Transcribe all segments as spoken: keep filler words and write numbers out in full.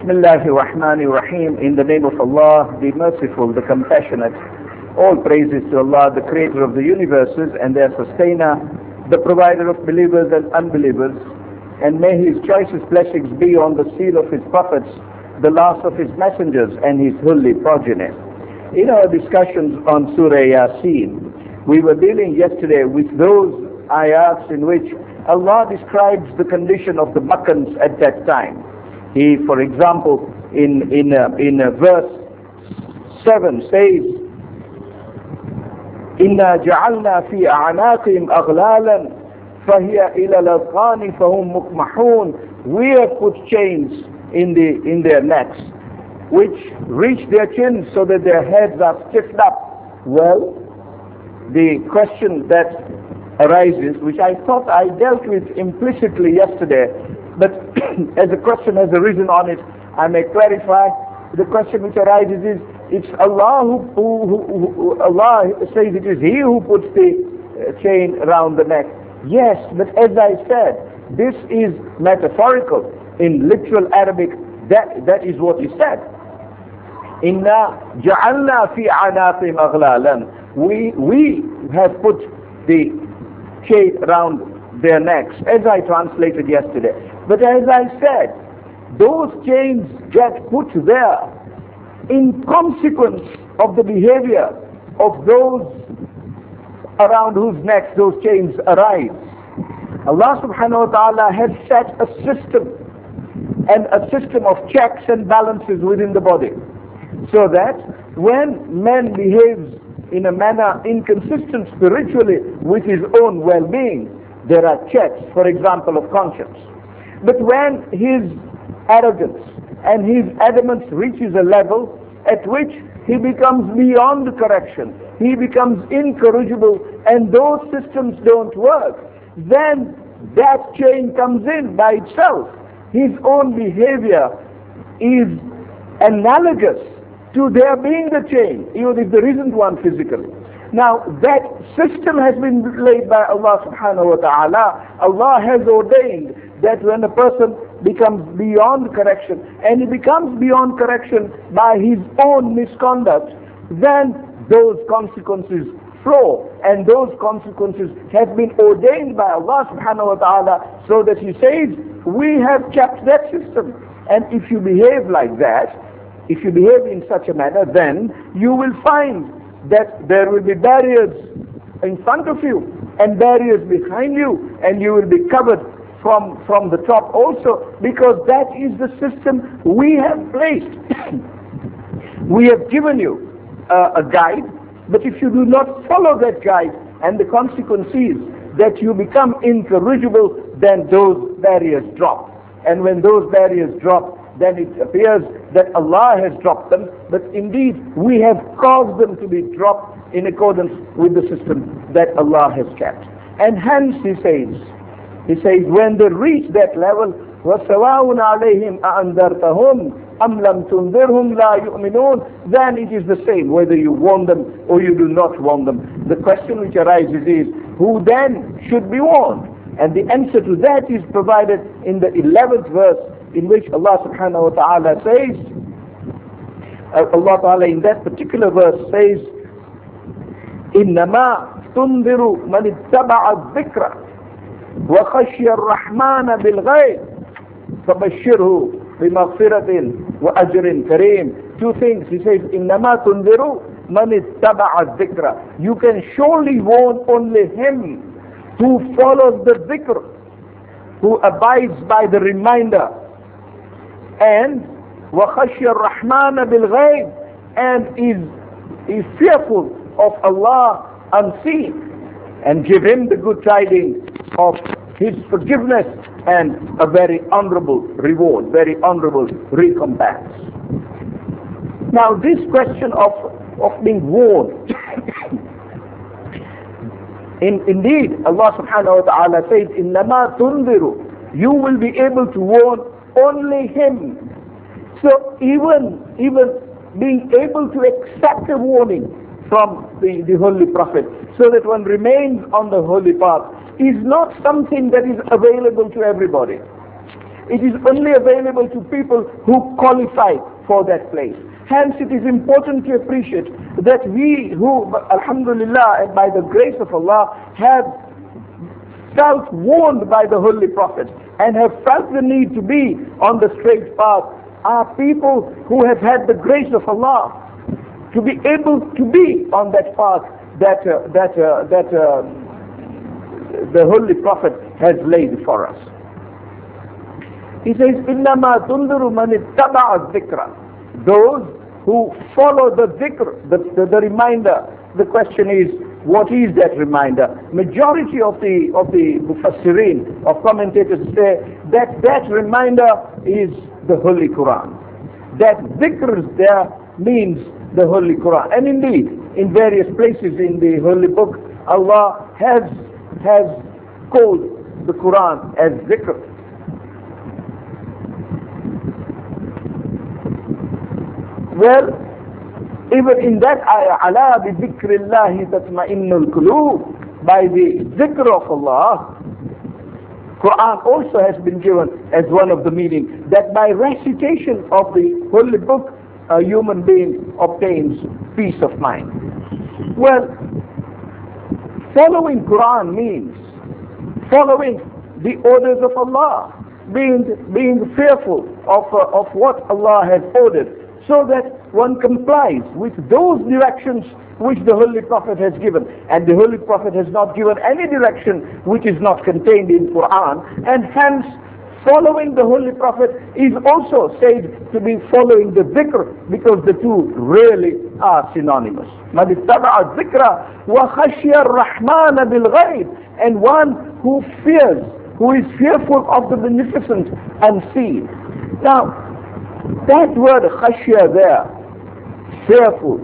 Bismillahir Rahmanir Rahim. In the name of Allah, the Merciful, the Compassionate. All praises to Allah, the Creator of the universes and their Sustainer, the Provider of believers and unbelievers. And may His choicest blessings be on the seal of His prophets, the last of His messengers, and His holy progeny. In our discussions on Surah Yasin, we were dealing yesterday with those ayats in which Allah describes the condition of the Makkans at that time. He, for example, in in uh, in uh, verse seven says, "Inna ja'alna fi a'naqihim aghlalan, fahiya ila al-adqani fahum muqmahun." We have put chains in the in their necks, which reach their chins so that their heads are stiffened up. Well, the question that arises, which I thought I dealt with implicitly yesterday, but as the question has arisen on it, I may clarify. The question which arises is, it's Allah who, who, who, who Allah says it is He who puts the uh, chain around the neck. Yes, but as I said, this is metaphorical. In literal Arabic, that that is what He said. Inna ja'alna fi a'naqihim aghlalan. We we have put the chain around their necks, as I translated yesterday. But as I said, those chains get put there in consequence of the behavior of those around whose necks those chains arise. Allah subhanahu wa ta'ala has set a system, and a system of checks and balances within the body, so that when man behaves in a manner inconsistent spiritually with his own well-being, there are checks, for example, of conscience. But when his arrogance and his adamance reaches a level at which he becomes beyond correction, he becomes incorrigible, and those systems don't work, then that chain comes in by itself. His own behavior is analogous to there being the chain, even if there isn't one physically. Now, that system has been laid by Allah subhanahu wa ta'ala. Allah has ordained that when a person becomes beyond correction, and he becomes beyond correction by his own misconduct, then those consequences flow, and those consequences have been ordained by Allah subhanahu wa ta'ala, so that He says, we have kept that system. And if you behave like that, if you behave in such a manner, then you will find that there will be barriers in front of you and barriers behind you, and you will be covered from from the top also, because that is the system we have placed. We have given you uh, a guide, but if you do not follow that guide, and the consequence is that you become incorrigible, then those barriers drop. And when those barriers drop, then it appears that Allah has dropped them, but indeed we have caused them to be dropped in accordance with the system that Allah has kept. And hence He says, He says, when they reach that level, وَسَوَاءٌ عَلَيْهِمْ أَأَنذَرْتَهُمْ أَمْ لَمْ تُنذِرْهُمْ لَا يُؤْمِنُونَ, then it is the same whether you warn them or you do not warn them. The question which arises is, who then should be warned? And the answer to that is provided in the eleventh verse, in which Allah subhanahu wa ta'ala says, uh, Allah ta'ala in that particular verse says, إِنَّمَا تُنذِرُ مَنِ اتَّبَعَ الذِّكْرَ وَخَشْيَ الرَّحْمَنَ بِالْغَيْبِ فَبَشِّرْهُ بِمَغْفِرَةٍ وَأَجْرٍ كَرِيمٍ. Two things. He says, إِنَّمَا تُنذِرُ مَنِ اتَّبَعَ الذِّكْرَ. You can surely warn only him who follows the dhikr, who abides by the reminder, and وَخَشْيَ الرَّحْمَنَ بِالْغَيْبِ, and is, is fearful of Allah unseen, and give him the good tidings of His forgiveness and a very honorable reward, very honorable recompense. Now this question of, of being warned, in, indeed Allah subhanahu wa ta'ala says, إِنَّمَا تُنذِرُ, you will be able to warn only him. So even even being able to accept a warning from the, the Holy Prophet, so that one remains on the holy path, is not something that is available to everybody. It is only available to people who qualify for that place. Hence, it is important to appreciate that we who, alhamdulillah, and by the grace of Allah, have felt warned by the Holy Prophet and have felt the need to be on the straight path are people who have had the grace of Allah to be able to be on that path that uh, that uh, that uh, the Holy Prophet has laid for us. He says, إِنَّمَا تُنْذِرُ مَنِ اتَّبَعَ الذِّكْرَ. Those who follow the dhikr, the, the, the reminder. The question is, what is that reminder? Majority of the of the mufassirin, of commentators, say that that reminder is the Holy Quran. That dhikr there means the Holy Quran. And indeed, in various places in the Holy Book, Allah has has called the Quran as dhikr. Well, even in that ayah, ala bi dhikrillahi tatma'innul qulub, by the dhikr of Allah, Quran also has been given as one of the meanings, that by recitation of the Holy Book, a human being obtains peace of mind. Well, following Quran means following the orders of Allah, being being fearful of uh, of what Allah has ordered, so that one complies with those directions which the Holy Prophet has given. And the Holy Prophet has not given any direction which is not contained in Quran, and hence following the Holy Prophet is also said to be following the dhikr, because the two really are synonymous. مَنِ اتَّبَعَ الذِّكْرَ وَخَشْيَ الرَّحْمَنَ بِالْغَيْبِ. And one who fears, who is fearful of the beneficent unseen. Now, that word khashya there, fearful,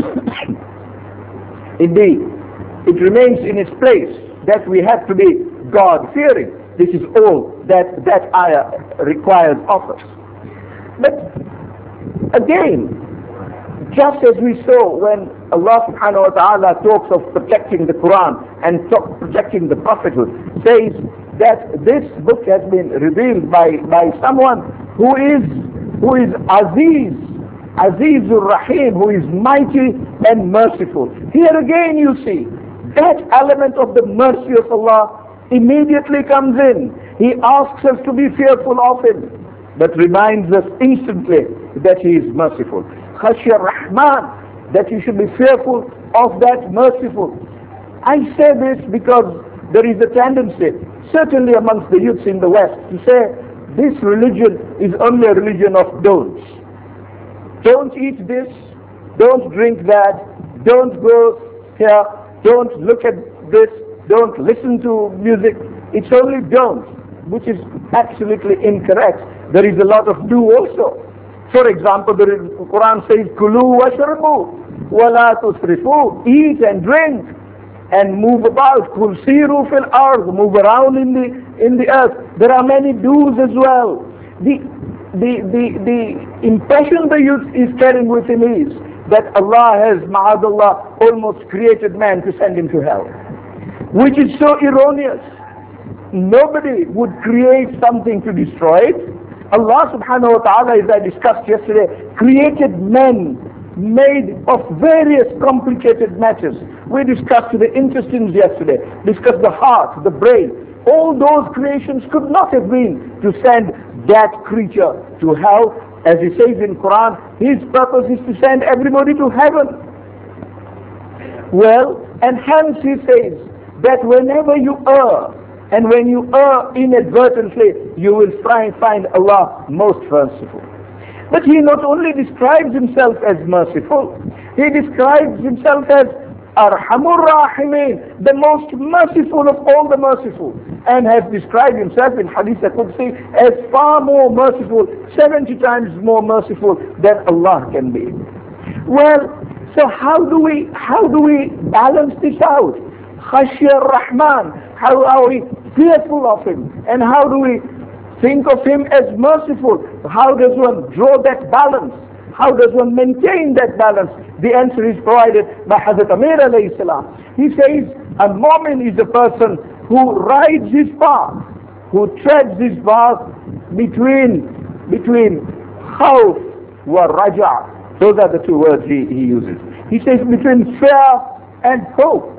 indeed, it remains in its place that we have to be God-fearing. This is all that that ayah requires of us. But again, just as we saw when Allah subhanahu wa ta'ala talks of protecting the Quran and talk, protecting the prophethood, says that this book has been revealed by, by someone who is who is Aziz, Azizur Rahim, who is mighty and merciful. Here again you see, that element of the mercy of Allah immediately comes in. He asks us to be fearful of Him, but reminds us instantly that He is merciful. Khashya Rahman, that you should be fearful of that merciful. I say this because there is a tendency, certainly amongst the youths in the West, to say, this religion is only a religion of don'ts. Don't eat this, don't drink that, don't go here, don't look at this, don't listen to music. It's only don't, which is absolutely incorrect. There is a lot of do also. For example, the Quran says, Kulu washrabu wa la tusrifu, eat and drink and move about. Kul siru fil ard, move around in the in the earth. There are many do's as well. The the the the impression the youth is carrying with him is that Allah has, ma'adallah, almost created man to send him to hell, which is so erroneous. Nobody would create something to destroy it. Allah subhanahu wa ta'ala, as I discussed yesterday, created men made of various complicated matters. We discussed the intestines yesterday, discussed the heart, the brain. All those creations could not have been to send that creature to hell. As he says in Quran, his purpose is to send everybody to heaven. Well, and hence he says that whenever you err, and when you err inadvertently, you will try and find Allah most merciful. But he not only describes himself as merciful, he describes himself as Arhamur Rahimin, the most merciful of all the merciful, and has described himself in Hadith al-Qudsi as far more merciful, seventy times more merciful than Allah can be. Well, so how do we how do we balance this out? Khashya Rahman, how are we fearful of Him, and how do we think of Him as merciful? How does one draw that balance? How does one maintain that balance? The answer is provided by Hazrat Amir alayhi salam. He says, a mu'min is a person who rides his path who treads his path between, between khawf wa raja. Those are the two words he, he uses. He says between fear and hope.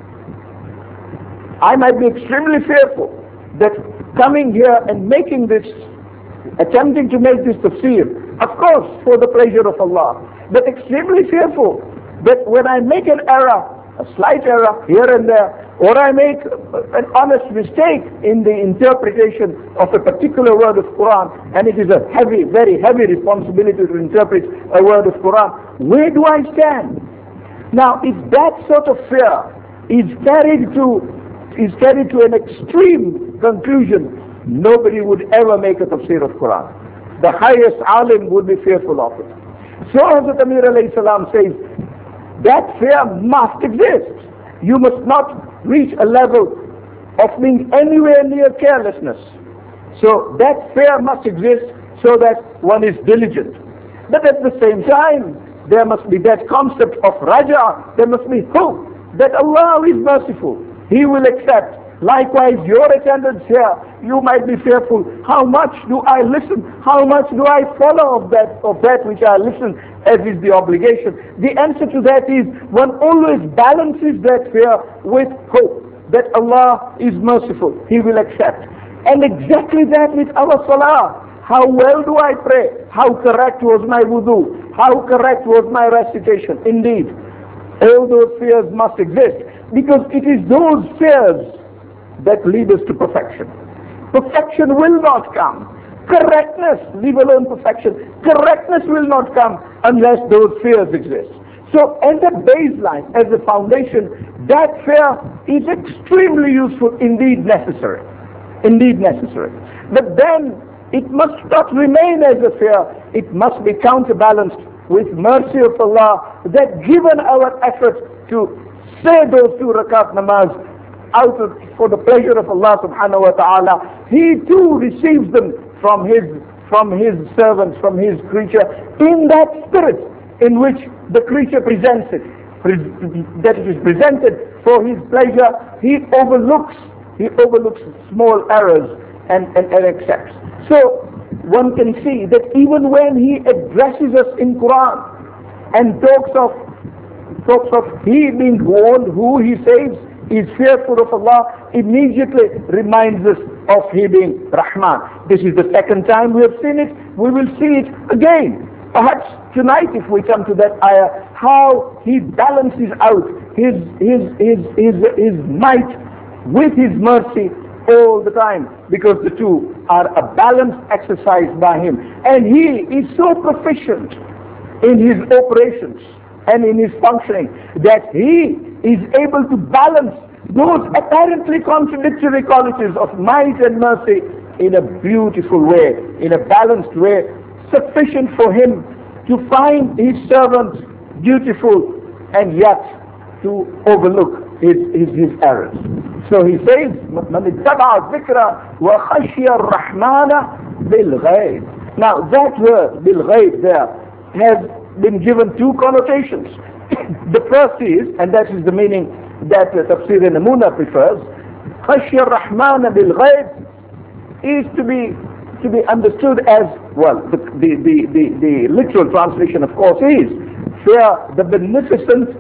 I might be extremely fearful that coming here and making this, attempting to make this tafsir, of course for the pleasure of Allah, but extremely fearful that when I make an error, a slight error here and there, or I make an honest mistake in the interpretation of a particular word of Quran, and it is a heavy, very heavy responsibility to interpret a word of Quran, where do I stand? Now, if that sort of fear is carried to is carried to an extreme conclusion, nobody would ever make a tafsir of Quran. The highest alim would be fearful of it. So Hazrat Amir alayhi salam says, that fear must exist. You must not reach a level of being anywhere near carelessness. So that fear must exist so that one is diligent. But at the same time, there must be that concept of raja, there must be hope that Allah is merciful. He will accept. Likewise, your attendance here, you might be fearful. How much do I listen? How much do I follow of that, of that which I listen, as is the obligation? The answer to that is, one always balances that fear with hope that Allah is merciful. He will accept. And exactly that with our salah. How well do I pray? How correct was my wudu? How correct was my recitation? Indeed, all those fears must exist. Because it is those fears that lead us to perfection. Perfection will not come. Correctness, leave alone perfection. Correctness will not come unless those fears exist. So as a baseline, as a foundation, that fear is extremely useful, indeed necessary. Indeed necessary. But then it must not remain as a fear. It must be counterbalanced with mercy of Allah, that given our effort to say those two rakat namaz out of, for the pleasure of Allah subhanahu wa ta'ala, He too receives them from His from His servants, from His creature, in that spirit in which the creature presents it, that it is presented for His pleasure. He overlooks, He overlooks small errors and, and, and accepts. So one can see that even when He addresses us in Quran and talks of talks of He being warned, who He saves is fearful of Allah, immediately reminds us of He being Rahman. This is the second time we have seen it. We will see it again. Perhaps tonight, if we come to that ayah, how He balances out His His His His, his might with His mercy all the time, because the two are a balanced exercise by Him, and He is so proficient in His operations and in His functioning that He is able to balance those apparently contradictory qualities of might and mercy in a beautiful way, in a balanced way, sufficient for Him to find His servants beautiful and yet to overlook his, his, his errors. So He says, مَنِ اتَّبَعَ الذِّكْرَ وَخَشْيَ الرَّحْمَنَ بِالْغَيْبِ. Now that word, بِالْغَيْبِ, there has been given two connotations. The first is, and that is the meaning that uh, Tafsir Namuna prefers, خَشْيَ الرَّحْمَنَ بِالْغَيْبِ is to be to be understood as, well, the, the, the, the, the literal translation of course is, fear the beneficent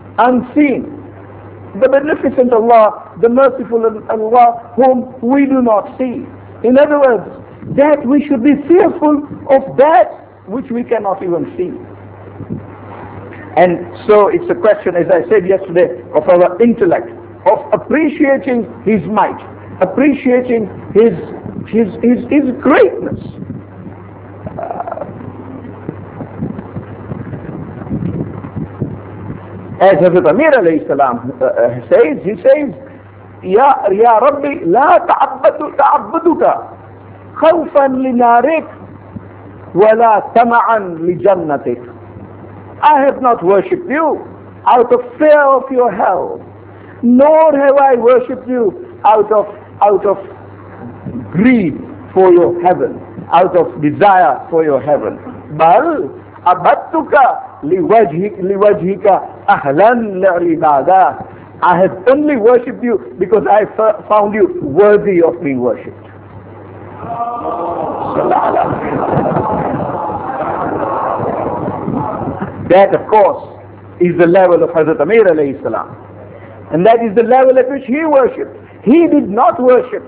unseen. The beneficent Allah, the merciful Allah, whom we do not see. In other words, that we should be fearful of that which we cannot even see. And so it's a question, as I said yesterday, of our intellect, of appreciating His might, appreciating His His His, his greatness. Uh, as Hazrat Amir alayhi salam uh, says, he says, Ya, ya Rabbi, la ta'abbadu ta'abbaduka khawfan li narik wa la tama'an li jannatik. I have not worshipped you out of fear of your hell, nor have I worshipped you out of out of greed for your heaven, out of desire for your heaven. Bal abattuka liwajhika liwajhika ahlan li'ibadah. I have only worshipped you because I found you worthy of being worshipped. That, of course, is the level of Hazrat Amir alayhi salam. And that is the level at which he worshipped. He did not worship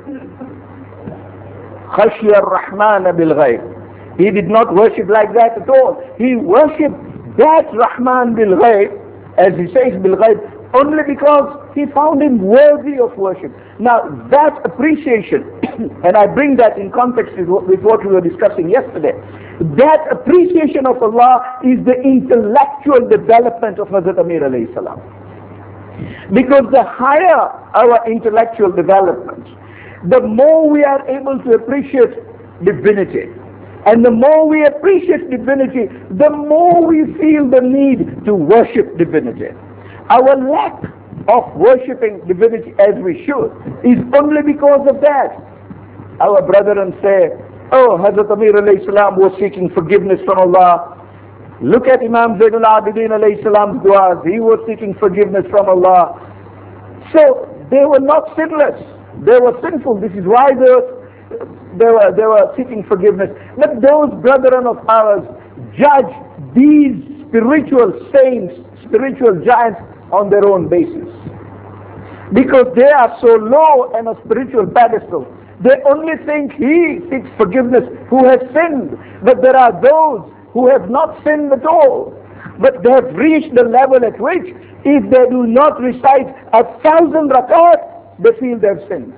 Khashya ar-Rahman bil-Ghayb. He did not worship like that at all. He worshipped that Rahman bil-Ghayb, as he says bil-Ghayb, only because he found him worthy of worship. Now that appreciation, and I bring that in context with what, with what we were discussing yesterday, that appreciation of Allah is the intellectual development of Hazrat Amir alayhi salam. Because the higher our intellectual development, the more we are able to appreciate divinity. And the more we appreciate divinity, the more we feel the need to worship divinity. Our lack of worshipping divinity as we should is only because of that. Our brethren say, oh, Hazrat Amir alayhi salam was seeking forgiveness from Allah. Look at Imam Zainul Abidin alayhi salam's du'as. He was seeking forgiveness from Allah. So they were not sinless. They were sinful. This is why they were, they were, they were seeking forgiveness. Let those brethren of ours judge these spiritual saints, spiritual giants on their own basis. Because they are so low on a spiritual pedestal. They only think he seeks forgiveness who has sinned. But there are those who have not sinned at all. But they have reached the level at which if they do not recite a thousand rakat, they feel they have sinned.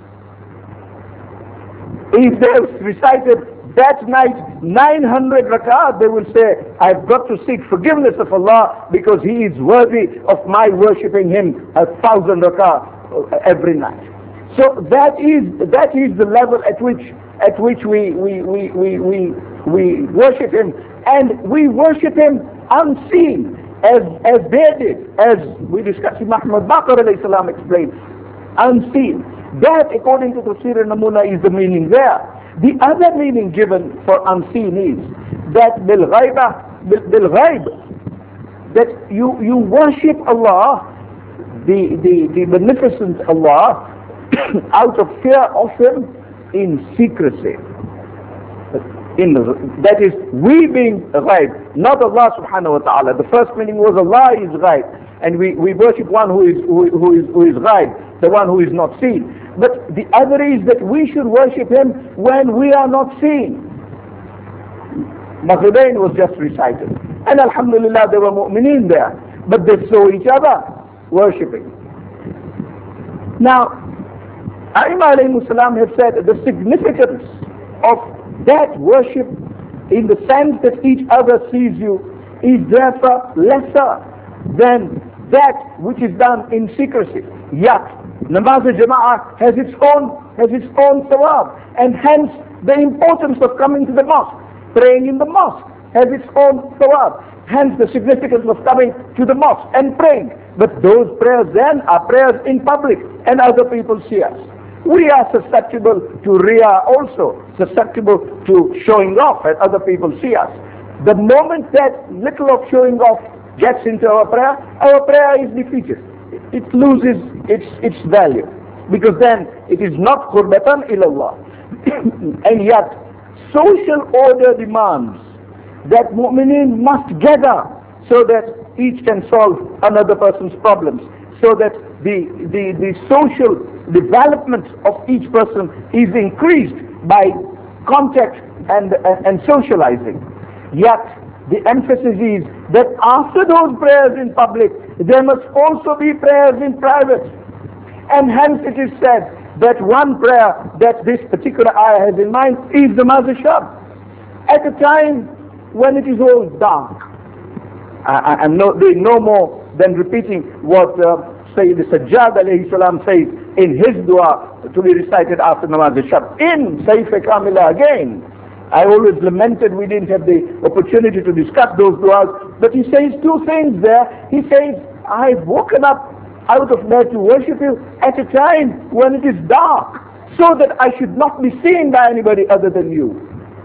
If they have recited that night nine hundred rakat, they will say, I've got to seek forgiveness of Allah because He is worthy of my worshipping Him a thousand rakat every night. So that is that is the level at which at which we we we we we, we worship Him, and we worship Him unseen, as as they did, as we discussed. Muhammad Baqir alayhi salam explained, unseen. That, according to Tafsir al-Namuna, is the meaning there. The other meaning given for unseen is that bil ghaiba, bil ghaib, that you you worship Allah, the the the beneficent Allah, out of fear of Him in secrecy. In the, that is, we being ghaib, not Allah subhanahu wa ta'ala. The first meaning was Allah is ghaib, and we, we worship one who is who, who is who is ghaib, the one who is not seen. But the other is that we should worship Him when we are not seen. Maghribain was just recited, and alhamdulillah there were mu'mineen there, but they saw each other worshipping. Now, A'imah alayhi salam have said the significance of that worship in the sense that each other sees you is therefore lesser than that which is done in secrecy. Yet, Namaz al-Jama'ah has its own, has its own thawab, and hence the importance of coming to the mosque, praying in the mosque has its own thawab, hence the significance of coming to the mosque and praying. But those prayers then are prayers in public and other people see us. We are susceptible to riyah also, susceptible to showing off and other people see us. The moment that little of showing off gets into our prayer, our prayer is defeated. It loses its its value, because then it is not qurbatan ilallah. And yet, social order demands that mu'mineen must gather so that each can solve another person's problems, so that the, the, the social development of each person is increased by contact and, and, and socializing. Yet the emphasis is that after those prayers in public, there must also be prayers in private. And hence it is said that one prayer that this particular ayah has in mind is the Namaz al-Shab, at a time when it is all dark. I, I'm no, doing no more than repeating what uh, Sayyid Sajjad alayhi salam says in his dua to be recited after Namaz al-Shab. In Sayf-e Kamila again, I always lamented we didn't have the opportunity to discuss those duas, but he says two things there. He says, I've woken up out of bed to worship you at a time when it is dark, so that I should not be seen by anybody other than you.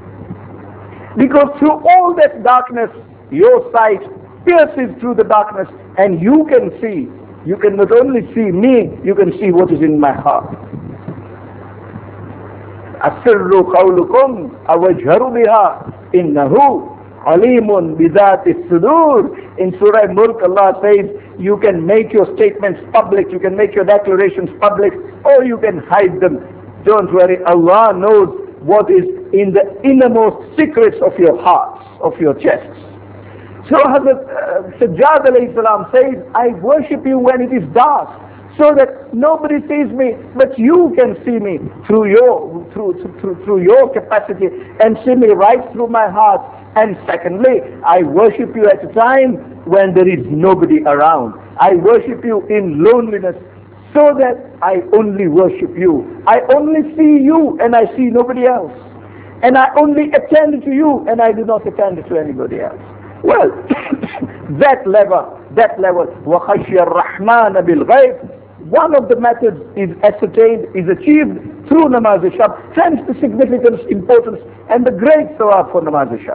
Because through all that darkness, your sight pierces through the darkness, and you can see. You can not only see me, you can see what is in my heart. Asirru qawlukum awajharu biha innahu alimun bidat sudur. In Surah Mulk, Allah says, you can make your statements public, you can make your declarations public, or you can hide them. Don't worry, Allah knows what is in the innermost secrets of your hearts, of your chests. So Hazrat uh, Sajjad alayhi salam says, I worship you when it is dark, so that nobody sees me, but you can see me through your, through, through, through your capacity, and see me right through my heart. And secondly, I worship you at a time when there is nobody around. I worship you in loneliness, so that I only worship you. I only see you and I see nobody else. And I only attend to you and I do not attend to anybody else. Well, that level, that level, وَخَشْيَ الرَّحْمَنَ بِالْغَيْبِ, one of the methods is ascertained, is achieved through namaz shab, hence the significance, importance, and the great sawab for namaz shab.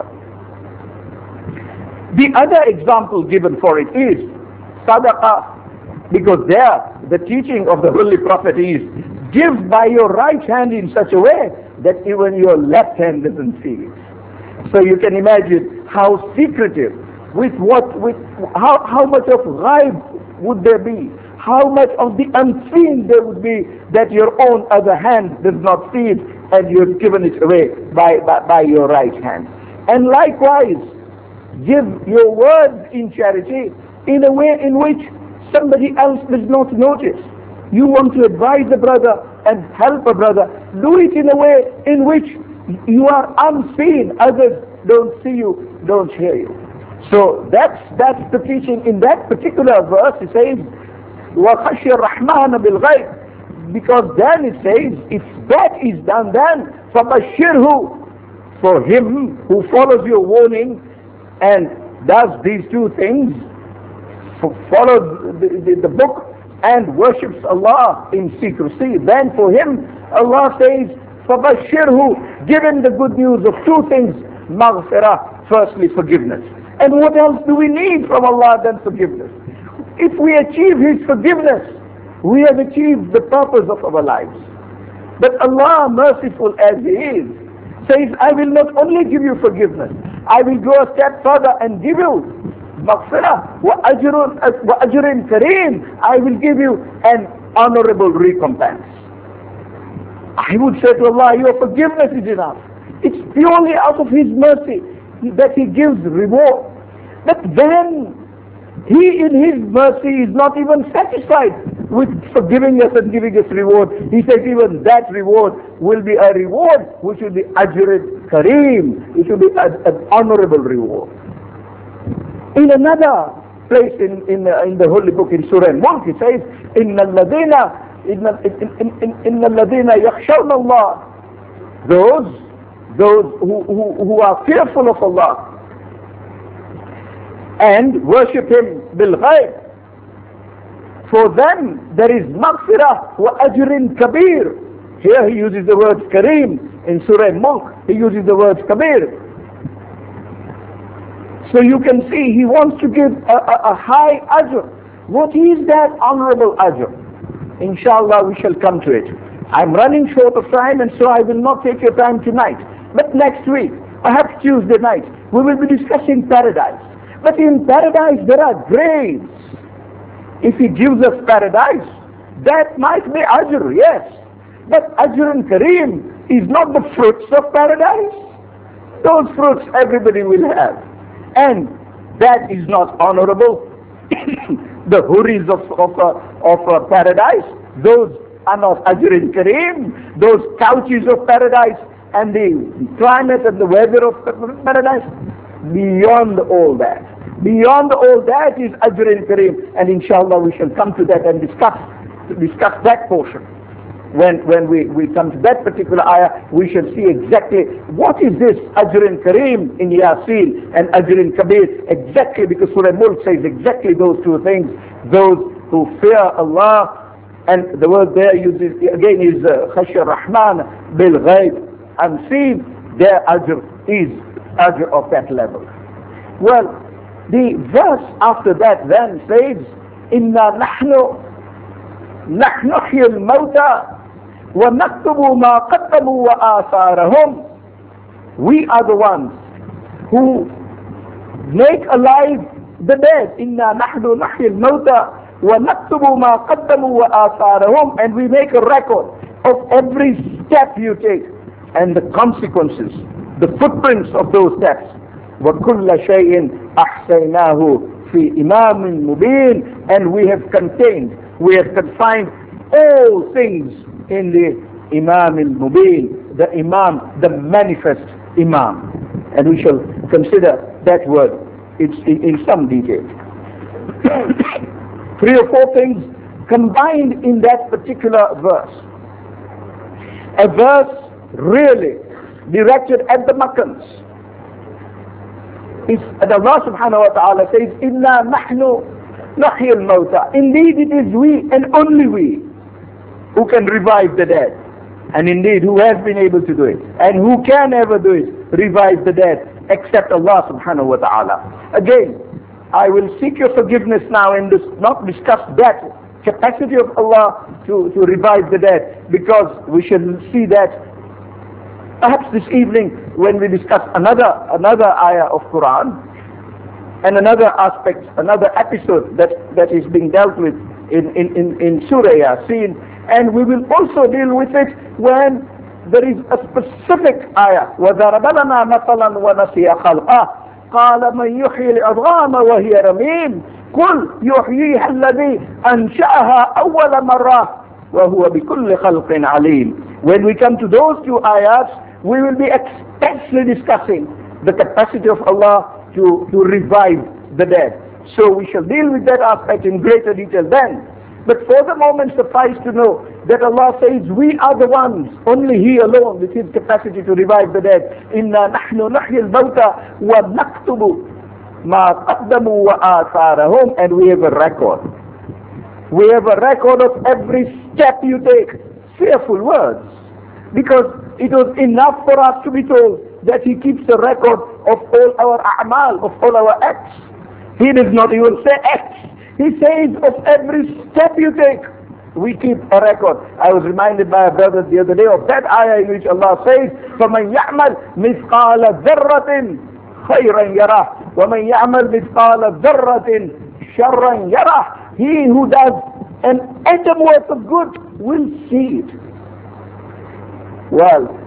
The other example given for it is sadaqah, because there the teaching of the Holy Prophet is, give by your right hand in such a way that even your left hand doesn't see it. So you can imagine how secretive, with what, with how, how much of ghaib would there be, how much of the unseen there would be, that your own other hand does not see it, and you've given it away by, by, by your right hand. And likewise, give your words in charity in a way in which somebody else does not notice. You want to advise a brother and help a brother, do it in a way in which you are unseen, others don't see you, don't hear you. So that's that's the teaching in that particular verse. It says, وَخَشْيَ الرَّحْمَنَ بِالْغَيْبِ, because then it says, if that is done, then فَبَشِّرْهُ, for him who follows your warning and does these two things, follows the, the, the book and worships Allah in secrecy, then for him Allah says, فَبَشِّرْهُ, give him the good news of two things, maghfirah, firstly forgiveness. And what else do we need from Allah than forgiveness? If we achieve His forgiveness, we have achieved the purpose of our lives. But Allah, merciful as He is, says, I will not only give you forgiveness, I will go a step further and give you maghfirah wa ajrun wa ajrin kareem. I will give you an honorable recompense. I would say to Allah, your forgiveness is enough. It's purely out of His mercy that He gives reward. But then He in His mercy is not even satisfied with forgiving us and giving us reward. He says even that reward will be a reward which will be ajrin kareem. It will be an honorable reward. In another place in, in, uh, in the Holy Book, in Surah Mulk, it says, إِنَّ الَّذِينَ إِنَّ الَّذِينَ يَخْشَوْنَ اللَّهِ, those those who, who, who are fearful of Allah and worship Him bil-ghayb, for them there is maghfirah wa ajrin kabir. Here he uses the word kareem. In Surah Mulk he uses the word kabir. So you can see he wants to give a, a, a high ajr. What is that honorable ajr? Inshallah we shall come to it. I'm running short of time, and so I will not take your time tonight. But next week, perhaps Tuesday night, we will be discussing paradise. But in paradise there are grades. If He gives us paradise, that might be ajr, yes. But ajr and kareem is not the fruits of paradise. Those fruits everybody will have. And that is not honorable. The huris of, of, uh, of uh, paradise, those are not ajr and kareem. Those couches of paradise and the climate and the weather of paradise, beyond all that. Beyond all that is ajr and kareem. And inshallah we shall come to that and discuss, discuss that portion. When, when we, we come to that particular ayah, we shall see exactly what is this ajr and kareem in Yasin and ajr and kabir, exactly, because Surah Mulk says exactly those two things. Those who fear Allah, and the word there uses again is khashya rahman bil ghayb, unseen, their ajr is ajr of that level. Well, the verse after that then says, inna nahnu nahnu nuhyi al-mawta وَنَكْتُبُ مَا قَدَّمُوا وَآثَارَهُمْ. We are the ones who make alive the dead. إِنَّا نَحْنُ نَحْيِي الْمَوْتَى وَنَكْتُبُ مَا قَدَّمُوا وَآثَارَهُمْ. And we make a record of every step you take and the consequences, the footprints of those steps. وَكُلَّ شَيْءٍ أَحْسَيْنَاهُ فِي إِمَامٍ مُبِينٍ. And we have contained, we have confined all things in the Imam al-Mubin, the Imam, the manifest Imam. And we shall consider that word in, in some detail. Three or four things combined in that particular verse. A verse really directed at the Makkans. It's, and Allah subhanahu wa ta'ala says, Inna nahnu nahyi al-mawta. Indeed it is we and only we who can revive the dead. And indeed who has been able to do it. And who can ever do it, revive the dead, except Allah subhanahu wa ta'ala. Again, I will seek your forgiveness now and dis not discuss that capacity of Allah to, to revive the dead, because we shall see that perhaps this evening when we discuss another another ayah of Quran and another aspect, another episode that, that is being dealt with in, in, in, in Surah Yasin. And we will also deal with it when there is a specific ayah. وَضَرَبَ لَنَا مَثَلًا وَنَسِيَ خَلْقَهُ قال من يحيي العظام وهي رميم قل يحييها الذي أنشأها أول مرة وهو بكل خلق عليم. When we come to those two ayats, we will be expressly discussing the capacity of Allah to, to revive the dead. So we shall deal with that aspect in greater detail then. But for the moment, suffice to know that Allah says we are the ones, only He alone, with His capacity to revive the dead. إِنَّا نَحْنُ نَحْيِي الْمَوْتَى وَنَكْتُبُ مَا قَدَّمُوا وَآثَارَهُمْ. And we have a record. We have a record of every step you take. Fearful words. Because it was enough for us to be told that He keeps a record of all our a'mal, of all our acts. He does not even say acts. He says of every step you take, we keep a record. I was reminded by a brother the other day of that ayah in which Allah says, فَمَنْ يَعْمَلْ مِثْقَالَ ذَرَّةٍ خَيْرًا يَرَهُ وَمَنْ يَعْمَلْ مِثْقَالَ ذَرَّةٍ شَرًّا يَرَهُ. He who does an atom worth of good will see it. Well,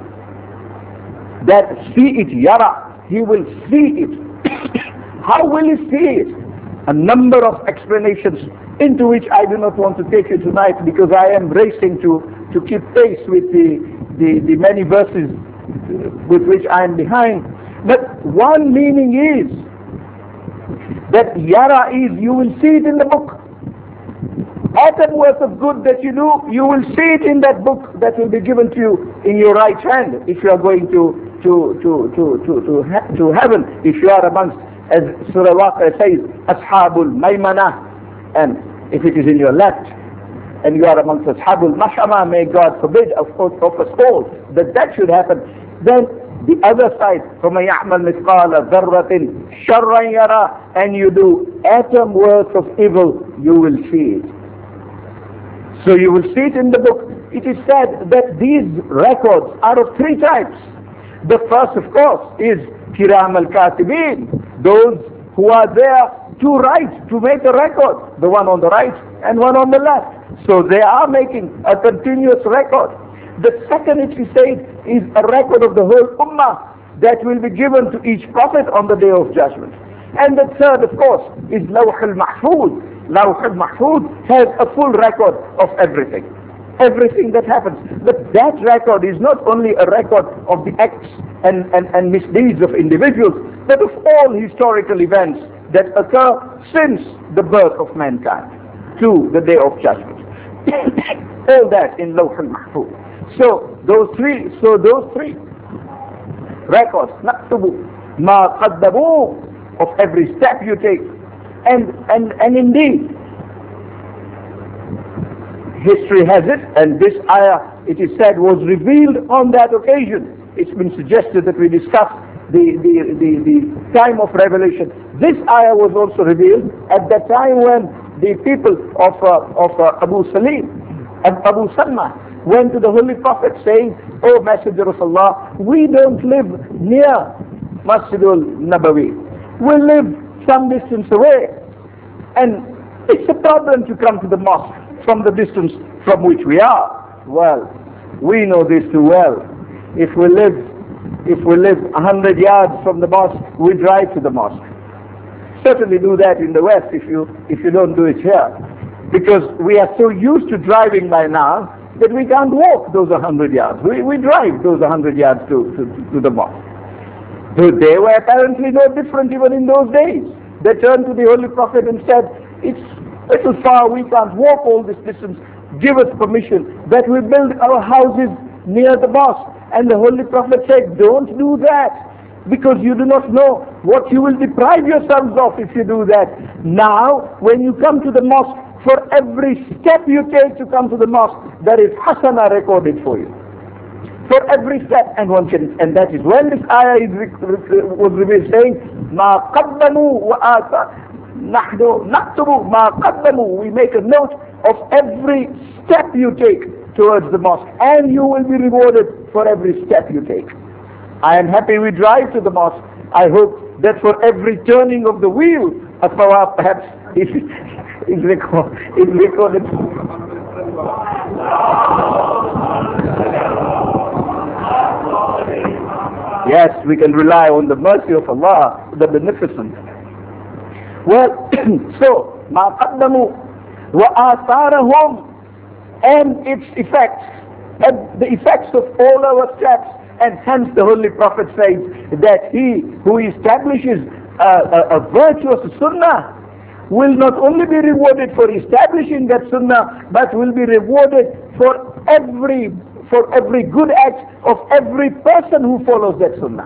that see it, yara, he will see it. How will he see it? A number of explanations into which I do not want to take you tonight, because I am racing to, to keep pace with the, the, the many verses with which I am behind. But one meaning is that yara is, you will see it in the book. Atom worth of good that you do, you will see it in that book that will be given to you in your right hand if you are going to, to, to, to, to, to, to, to heaven, if you are amongst, as Surah Al-Waqi'ah says, Ashabul Maymana. And if it is in your left, and you are amongst Ashabul Mash'ama, may God forbid of, of us all that that should happen, then the other side, فَمَنْ يَعْمَلْ مِثْقَالَ ذَرَّةٍ شَرًّا يَرَى, and you do atom worth of evil, you will see it. So you will see it in the book. It is said that these records are of three types. The first, of course, is Kiram al-Katibin, those who are there to write, to make a record, the one on the right and one on the left. So they are making a continuous record. The second, it is said, is a record of the whole ummah that will be given to each prophet on the day of judgment. And the third, of course, is Lawh al-Mahfuz. Lawh al-Mahfuz has a full record of everything. Everything that happens. But that record is not only a record of the acts and, and, and misdeeds of individuals, but of all historical events that occur since the birth of mankind to the day of judgment. All that in Lawh al-Mahfuz. So those three, so those three records, naktubu ma qaddamu, of every step you take. And, and, and indeed, history has it, and this ayah, it is said, was revealed on that occasion. It's been suggested that we discuss the, the, the, the time of revelation. This ayah was also revealed at that time when the people of, uh, of uh, Abu Salim and Abu Salma, went to the Holy Prophet saying, "Oh Messenger of Allah, we don't live near Masjidul Nabawi. We live some distance away. And it's a problem to come to the mosque from the distance from which we are." Well, we know this too well. If we live, if we live a hundred yards from the mosque, we drive to the mosque. Certainly do that in the West if you, if you don't do it here. Because we are so used to driving by now that we can't walk those a hundred yards. We, we drive those a hundred yards to, to, to the mosque. So they were apparently no different even in those days. They turned to the Holy Prophet and said, "It's a little far, we can't walk all this distance. Give us permission that we build our houses near the mosque." And the Holy Prophet said, "Don't do that, because you do not know what you will deprive yourselves of if you do that. Now, when you come to the mosque, for every step you take to come to the mosque, there is hasana recorded for you. For every step." And one can, and that is when this ayah is, was revealed, saying, "Ma qaddamu wa ata nahnu naktubu ma qaddamu." We make a note of every step you take towards the mosque, and you will be rewarded for every step you take. I am happy we drive to the mosque. I hope that for every turning of the wheel, a thawab perhaps is, is, record, is recorded. Yes, we can rely on the mercy of Allah, the Beneficent. Well, so, مَا قَدَّمُوا وَآثَارَهُمْ, and its effects, and the effects of all our steps. And hence the Holy Prophet says that he who establishes a, a, a virtuous sunnah will not only be rewarded for establishing that sunnah, but will be rewarded for every for every good act of every person who follows that sunnah.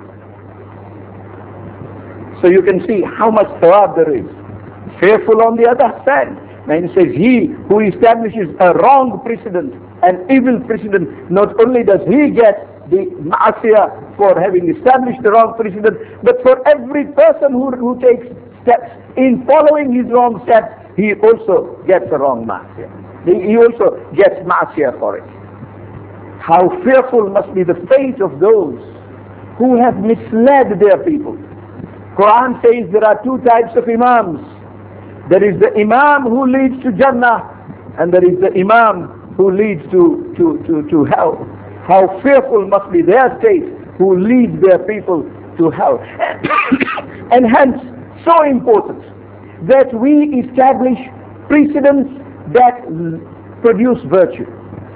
So you can see how much thawab there is. Fearful on the other hand, and he says, he who establishes a wrong precedent, an evil precedent, not only does he get the ma'asiyah for having established the wrong precedent, but for every person who, who takes steps in following his wrong steps, he also gets a wrong ma'asiyah. He also gets ma'asiyah for it. How fearful must be the fate of those who have misled their people. Quran says there are two types of imams. There is the imam who leads to Jannah, and there is the imam who leads to, to, to, to hell. How fearful must be their state who leads their people to hell. And hence, so important that we establish precedents that produce virtue.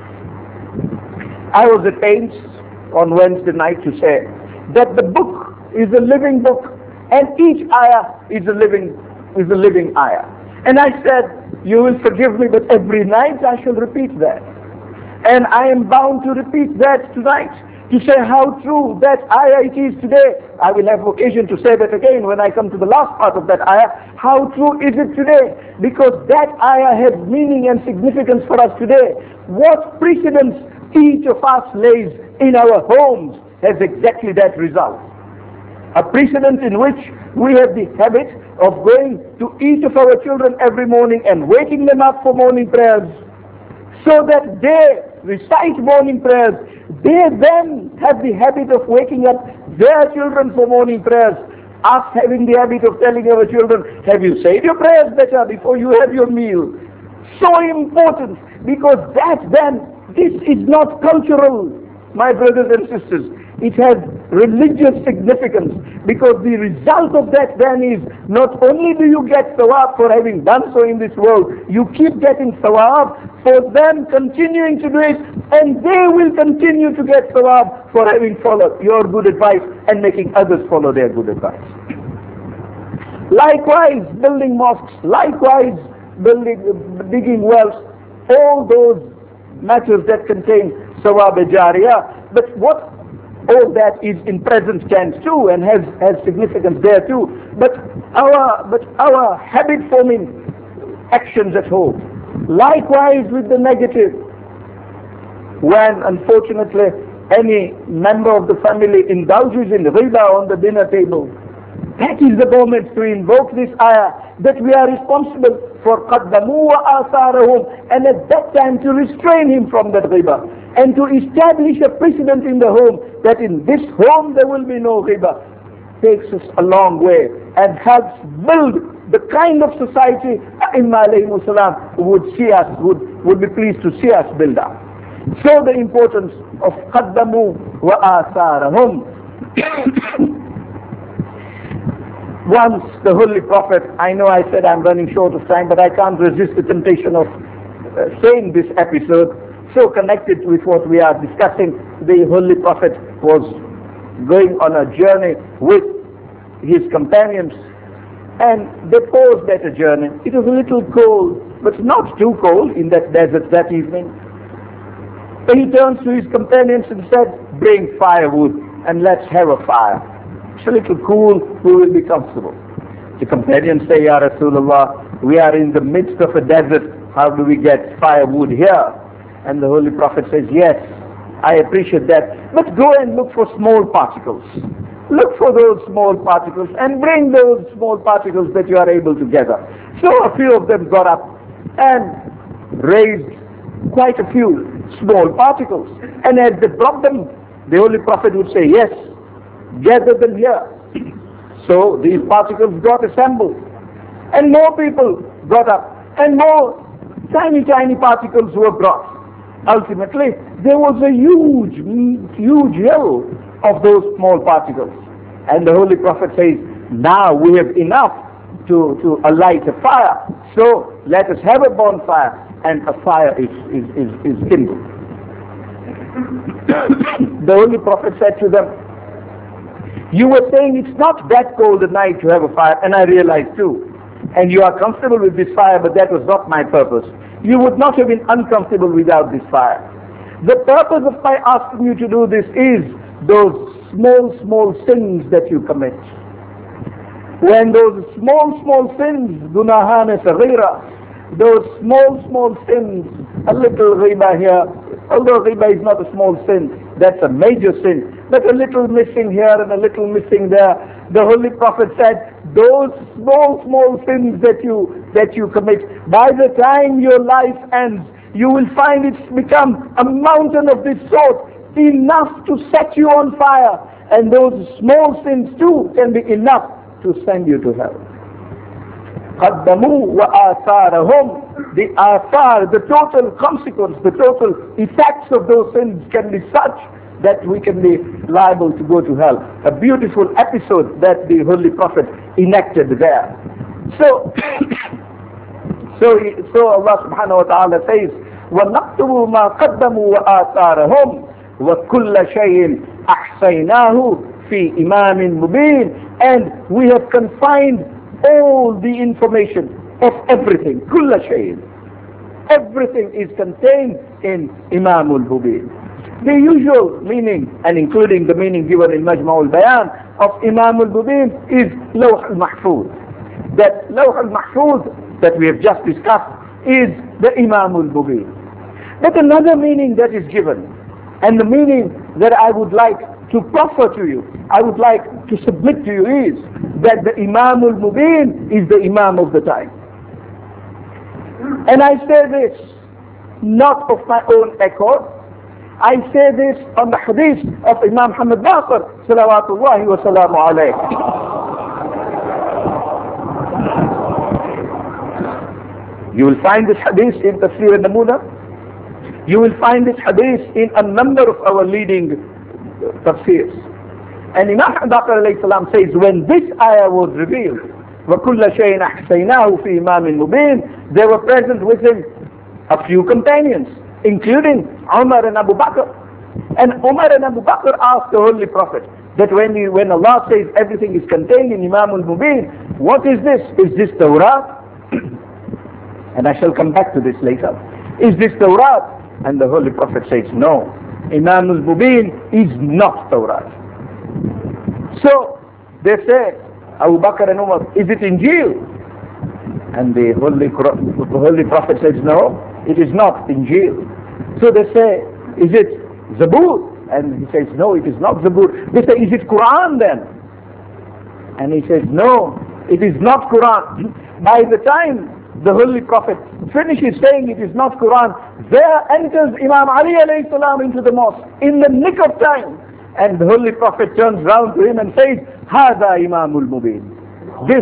I was at pains on Wednesday night to say that the book is a living book, and each ayah is a living is a living ayah. And I said, you will forgive me, but every night I shall repeat that. And I am bound to repeat that tonight, to say how true that ayah it is today. I will have occasion to say that again when I come to the last part of that ayah. How true is it today? Because that ayah has meaning and significance for us today. What precedence each of us lays in our homes has exactly that result. A precedent in which we have the habit of going to each of our children every morning and waking them up for morning prayers, so that they recite morning prayers. They then have the habit of waking up their children for morning prayers. Us having the habit of telling our children, have you said your prayers better before you have your meal? So important, because that then, this is not cultural, my brothers and sisters. It has religious significance, because the result of that then is not only do you get thawab for having done so in this world, you keep getting thawab for them continuing to do it, and they will continue to get thawab for having followed your good advice and making others follow their good advice. Likewise, building mosques, likewise, building, digging wells, all those matters that contain thawab jariyah. But what all that is in present tense too, and has, has significance there too. But our but our habit forming actions at home. Likewise with the negative. When unfortunately any member of the family indulges in riba on the dinner table, that is the moment to invoke this ayah, that we are responsible for قَدَّمُوا وَآثَارَهُمْ, and at that time to restrain him from that riba. and to establish a precedent in the home that in this home there will be no ghibah, takes us a long way and helps build the kind of society Imam alayhi salam would see us, would, would be pleased to see us build up. So the importance of qaddamu wa atharahum. Once the Holy Prophet, I know I said I'm running short of time, but I can't resist the temptation of uh, saying this episode, so connected with what we are discussing. The Holy Prophet was going on a journey with his companions, and they paused at a journey. It was a little cold, but not too cold in that desert that evening. So he turns to his companions and said, bring firewood and let's have a fire. It's a little cool, we will be comfortable. The companions say, Ya Rasulullah, we are in the midst of a desert, how do we get firewood here? And the Holy Prophet says, yes, I appreciate that, but go and look for small particles. Look for those small particles and bring those small particles that you are able to gather. So a few of them got up and raised quite a few small particles. And as they brought them, the Holy Prophet would say, yes, gather them here. So these particles got assembled. And more people got up. And more tiny, tiny particles were brought. Ultimately, there was a huge, huge hill of those small particles. And the Holy Prophet says, now we have enough to, to alight a fire. So let us have a bonfire. And a fire is, is, is, is kindled. The Holy Prophet said to them, you were saying it's not that cold at night to have a fire, and I realize too. And you are comfortable with this fire, but that was not my purpose. You would not have been uncomfortable without this fire. The purpose of my asking you to do this is those small, small sins that you commit. When those small, small sins, gunahane saghira, those small, small sins, a little riba here, although riba is not a small sin, that's a major sin, but a little missing here and a little missing there. The Holy Prophet said, those small, small sins that you, that you commit, by the time your life ends, you will find it's become a mountain of this sort, enough to set you on fire. And those small sins too can be enough to send you to hell. قَدَّمُوا وَآثَارَهُمْ. The athar, the total consequence, the total effects of those sins can be such that we can be liable to go to hell. A beautiful episode that the Holy Prophet enacted there. So, so, so Allah subhanahu wa ta'ala says, وَنَقْتُبُ مَا قَدَّمُوا وَآثَارَهُمْ وَكُلَّ شَيْءٍ أَحْصَيْنَاهُ فِي إِمَامٍ مُبِينٍ. And we have confined all the information of everything. كُلَّ شَيْءٍ. Everything is contained in Imam al-Mubin. The usual meaning, and including the meaning given in Majma' al-Bayan of Imam al-Mubin, is Lawh al-Mahfuz. That Lawh al-Mahfuz that we have just discussed is the Imam al-Mubin. But another meaning that is given, and the meaning that I would like to proffer to you, I would like to submit to you, is that the Imam al-Mubin is the Imam of the time. And I say this not of my own accord. I say this on the hadith of Imam Muhammad Baqir, salawatullahi wa salamu alayhi. You will find this hadith in Tafsir al-Namuna. You will find this hadith in a number of our leading tafsirs. And Imam Muhammad Baqir alayhi salam says, when this ayah was revealed, وَكُلَّ شَيْءٍ أَحْسَيْنَاهُ فِي إِمَامٍ مُبِينٍ, there were present with him a few companions, including Umar and Abu Bakr. And Umar and Abu Bakr asked the Holy Prophet that when, you, when Allah says everything is contained in Imam al-Mubin, what is this? Is this Torah? And I shall come back to this later. Is this Torah? And the Holy Prophet says, no. Imam al-Mubin is not Torah. So they say, Abu Bakr and Umar, is it Injil? And the Holy, the Holy Prophet says, no, it is not Injil. So they say, is it Zabur? And he says, no, it is not Zabur. They say, is it Quran then? And he says, no, it is not Quran. By the time the Holy Prophet finishes saying it is not Quran, there enters Imam Ali alayhi salam into the mosque in the nick of time. And the Holy Prophet turns round to him and says, Hada Imamul Mubin. This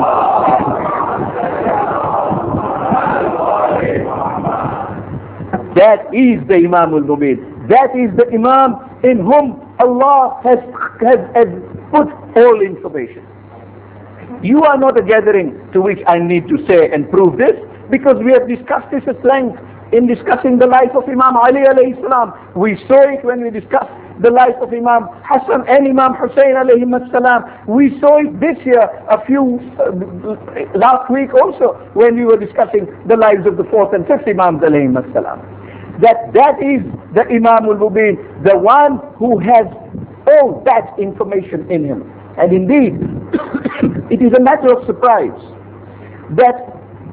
that is the Imamul Mubin. That is the Imam in whom Allah has, has, has put all information. You are not a gathering to which I need to say and prove this, because we have discussed this at length in discussing the life of Imam Ali alayhi salam. We saw it when we discussed the life of Imam Hassan and Imam Hussein alayhi salam. We saw it this year, a few, uh, last week also, when we were discussing the lives of the fourth and fifth Imams alayhi salam. That that is the Imamul Mubin, the one who has all that information in him. And indeed, it is a matter of surprise that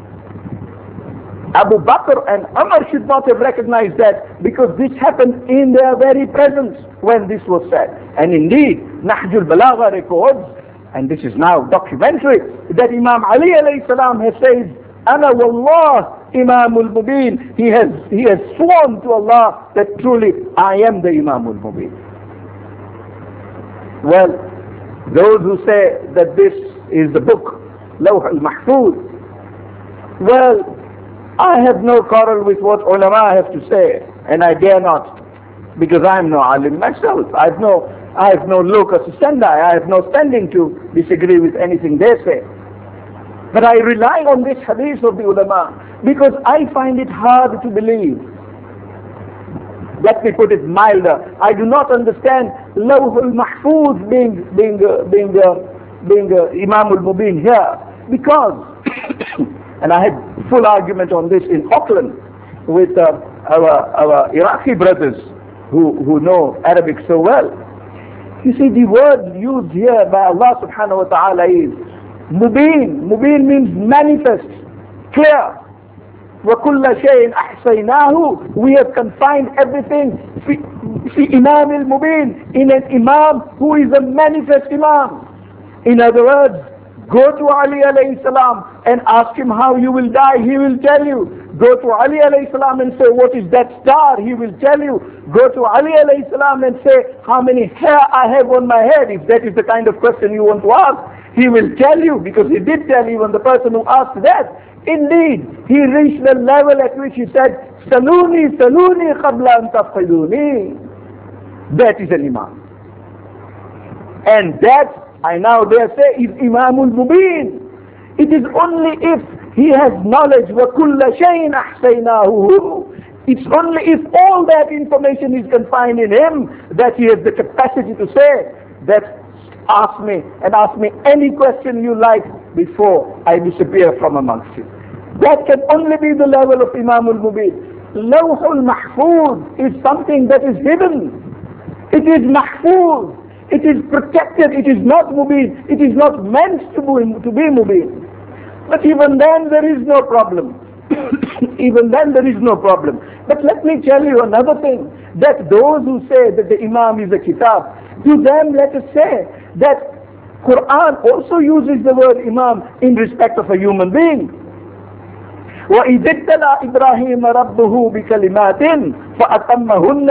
Abu Bakr and Umar should not have recognized that, because this happened in their very presence when this was said. And indeed, Nahjul Balagha records, and this is now documentary, that Imam Ali alayhi salam has said, Ana wallah Imamul Mubin. He has, he has sworn to Allah that truly I am the Imamul Mubin. Well, those who say that this is the book, Lawh al-Mahfuz, well, I have no quarrel with what ulama have to say, and I dare not, because I am no alim myself. I have no, I have no locus standi. I have no standing to disagree with anything they say. But I rely on this hadith of the ulama, because I find it hard to believe. Let me put it milder. I do not understand Lawh al-Mahfuz being, being, uh, being, uh, being uh, Imamul Mubin here, because, and I had full argument on this in Auckland with uh, our, our Iraqi brothers who, who know Arabic so well. You see, the word used here by Allah subhanahu wa ta'ala is Mubin. Mubin means manifest, clear. وَكُلَّ شَيْءٍ أَحْصَيْنَاهُ. We have confined everything في Imam al-Mubin, in an Imam who is a manifest Imam. In other words, go to Ali alayhi salam and ask him how you will die, he will tell you. Go to Ali alayhi salam and say, what is that star? He will tell you. Go to Ali alayhi salam and say, how many hair I have on my head? If that is the kind of question you want to ask, he will tell you, because he did tell even the person who asked that. Indeed, he reached the level at which he said, Saluni, Saluni, qabla an tafqiduni. That is an Imam. And that, I now dare say, is Imamul Mubin. It is only if he has knowledge, وَكُلَّ شَيْءٍ أَحْصَيْنَاهُ. It's only if all that information is confined in him that he has the capacity to say that, ask me and ask me any question you like before I disappear from amongst you. That can only be the level of Imamul Mubin. Lawh al-Mahfuz is something that is hidden. It is Mahfuz. It is protected. It is not Mubin. It is not meant to be, to be Mubin. But even then there is no problem. Even then there is no problem. But let me tell you another thing, that those who say that the Imam is a kitab, to them let us say that Quran also uses the word Imam in respect of a human being. وَإِذِ ابْتَلَى إِبْرَاهِيمَ رَبُّهُ بِكَلِمَاتٍ فَأَتَمَّهُنَّ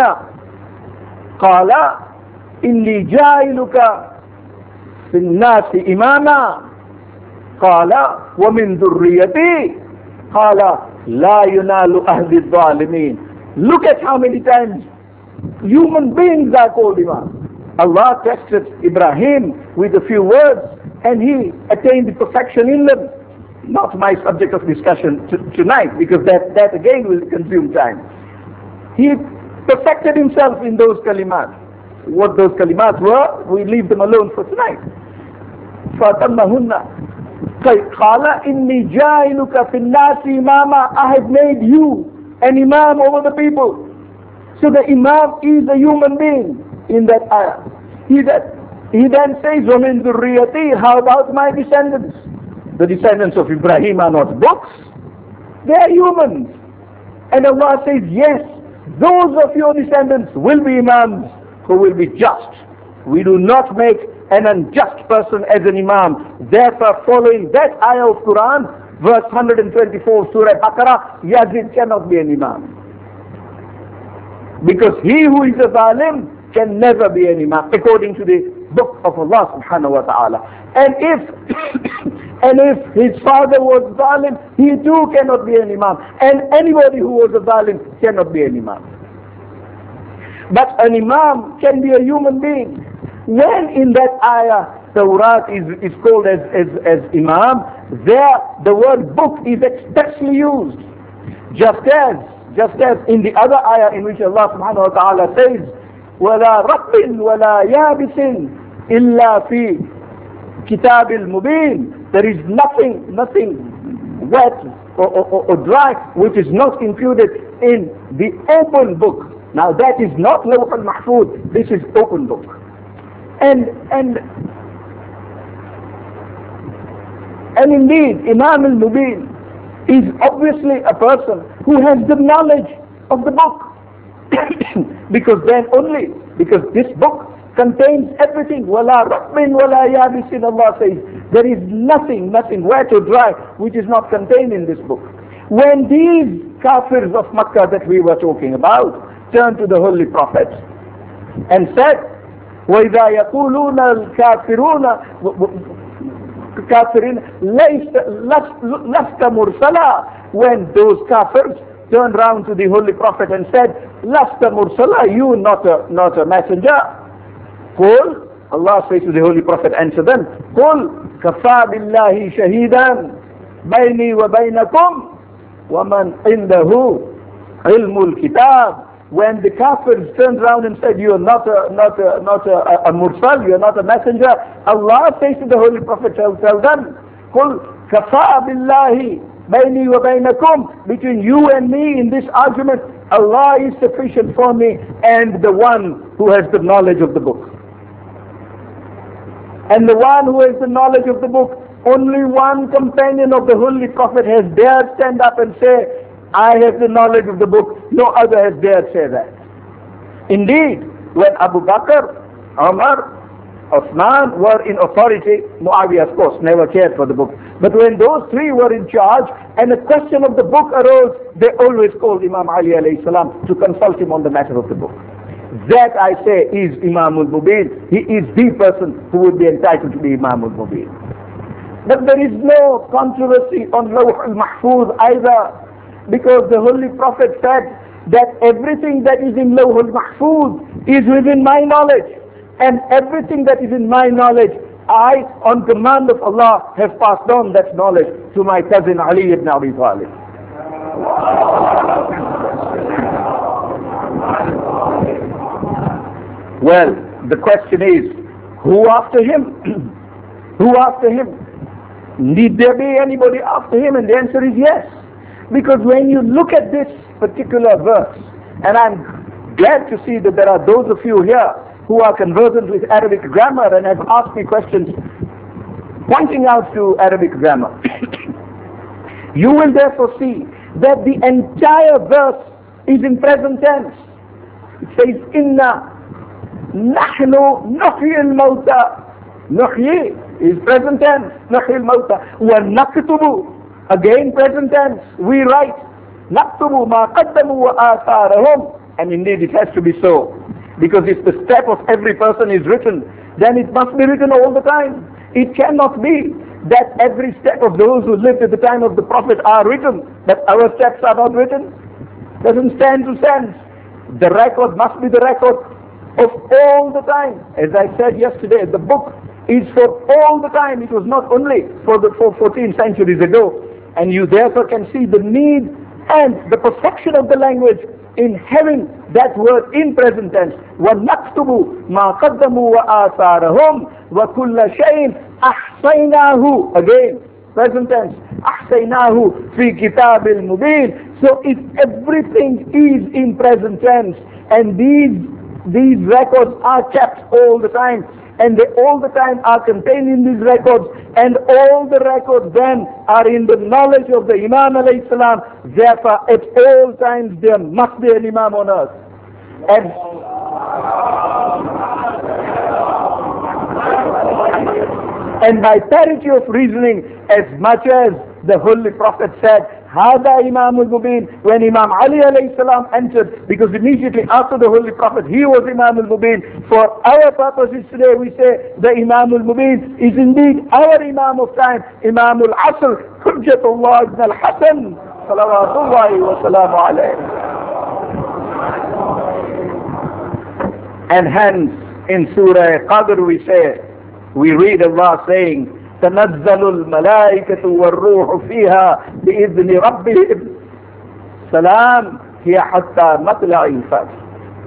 قَالَ إِنِّي جَاعِلُكَ فِي النَّاسِ إِمَامًا قَالَ وَمِنْ ذُرِّيَّتِي قَالَ لَا يُنَالُ أَهْدِ الظَّالِمِينَ. Look at how many times human beings are called Imam. Allah tested Ibrahim with a few words and he attained perfection in them. Not my subject of discussion tonight, because that, that again will consume time. He perfected himself in those kalimat. What those kalimat were, we leave them alone for tonight. فَأَتَمَّهُنَّ قَالَ إِنِّي جَاعِلُكَ فِي النَّاسِ إِمَامًا. I have made you an Imam over the people. So the Imam is a human being in that ayah. He, that, he then says, وَمِن ذُرِّيَّتِي. How about my descendants? The descendants of Ibrahim are not books. They are humans. And Allah says, yes, those of your descendants will be Imams who will be just. We do not make an unjust person as an Imam. Therefore, following that ayah of Quran, verse one hundred twenty-four, Surah Baqarah, Yazid cannot be an imam. Because he who is a zalim can never be an imam, according to the book of Allah subhanahu wa ta'ala. And if and if his father was zalim, he too cannot be an imam. And anybody who was a zalim cannot be an imam. But an imam can be a human being. When in that ayah, Tawrat is, is called as, as, as imam, there the word book is expressly used. Just as, just as in the other ayah in which Allah subhanahu wa ta'ala says, وَلَا رَقٍ وَلَا يَابِسٍ إِلَّا فِي كِتَابِ الْمُبِينِ. There is nothing, nothing wet or, or, or dry which is not included in the open book. Now that is not Lawh al-Mahfuz, this is open book. And, and, and indeed, Imam al-Mubin is obviously a person who has the knowledge of the book. Because then only, because this book contains everything. وَلَا رَقْمٍ وَلَا يَابِسٍ, Allah says, there is nothing, nothing wet or dry which is not contained in this book. When these kafirs of Makkah that we were talking about turned to the Holy Prophet and said, وَإِذَا يَقُولُونَ الْكَافِرُونَ كَافِرِينَ لَسْتَ مُرْسَلًا, when those kafirs turned round to the Holy Prophet and said, لَسْتَ مُرْسَلًا, you not a, not a messenger. قُلْ, Allah says to the Holy Prophet, answer them, قُلْ كَفَى بِاللَّهِ شَهِيدًا بَيْنِي وَبَيْنَكُمْ وَمَنْ عِنْدَهُ عِلْمُ الْكِتَابِ. When the kafirs turned around and said, you are not a, not a, not a, a, a mursal, you are not a messenger, Allah says to the Holy Prophet, tell, tell them, قُلْ كَفَى بِاللَّهِ بَيْنِي وَبَيْنَكُمْ, between you and me in this argument, Allah is sufficient for me and the one who has the knowledge of the book. And the one who has the knowledge of the book, only one companion of the Holy Prophet has dared stand up and say, I have the knowledge of the book. No other has dared say that. Indeed, when Abu Bakr, Umar, Uthman were in authority, Muawiyah of course never cared for the book. But when those three were in charge and a question of the book arose, they always called Imam Ali alayhi salam to consult him on the matter of the book. That, I say, is Imam al-Mubin. He is the person who would be entitled to be Imam al-Mubin. But there is no controversy on Lawh al-Mahfuz either, because the Holy Prophet said that everything that is in Lawh al-Mahfuz is within my knowledge, and everything that is in my knowledge, I, on command of Allah, have passed on that knowledge to my cousin Ali ibn Abi Talib. Well, the question is, who after him? Who after him? Need there be anybody after him? And the answer is yes. Because when you look at this particular verse, and I'm glad to see that there are those of you here who are conversant with Arabic grammar and have asked me questions pointing out to Arabic grammar. You will therefore see that the entire verse is in present tense. It says, Inna nahnu nuhyi al-mawta. Nuhyi is present tense. Nuhyi al-mawta. Wa naktubu. Again present tense. We write. Naktubu ma qaddamu wa atharahum. And indeed it has to be so. Because if the step of every person is written, then it must be written all the time. It cannot be that every step of those who lived at the time of the Prophet are written, but our steps are not written. Doesn't stand to sense. The record must be the record of all the time. As I said yesterday, the book is for all the time. It was not only for the for fourteen centuries ago. And you therefore can see the need and the perfection of the language in having that word in present tense. وَنَكْتُبُ مَا قَدَّمُوا وَآثَارَهُمْ وَكُلَّ شَيْءٍ أَحْصَيْنَاهُ. Again, present tense. أَحْصَيْنَاهُ فِي كِتَابِ الْمُبِينِ. So if everything is in present tense, and these these records are kept all the time, and they all the time are contained in these records, and all the records then are in the knowledge of the Imam alayhi salam, therefore at all times there must be an Imam on earth. And, and by parity of reasoning, as much as the Holy Prophet said, Hada Imam al-Mubin, when Imam Ali alayhi salam entered, because immediately after the Holy Prophet, he was Imam al-Mubin. For our purposes today, we say the Imam al-Mubin is indeed our Imam of time, Imam al-Asr, Hujjatullah ibn al-Hasan, salawatullahi wa salamu alayhi. And hence, in Surah Qadr we say, we read Allah saying, تنزل الملائكة والروح فيها بإذن ربهم سلام هي حتى مطلع الفجر.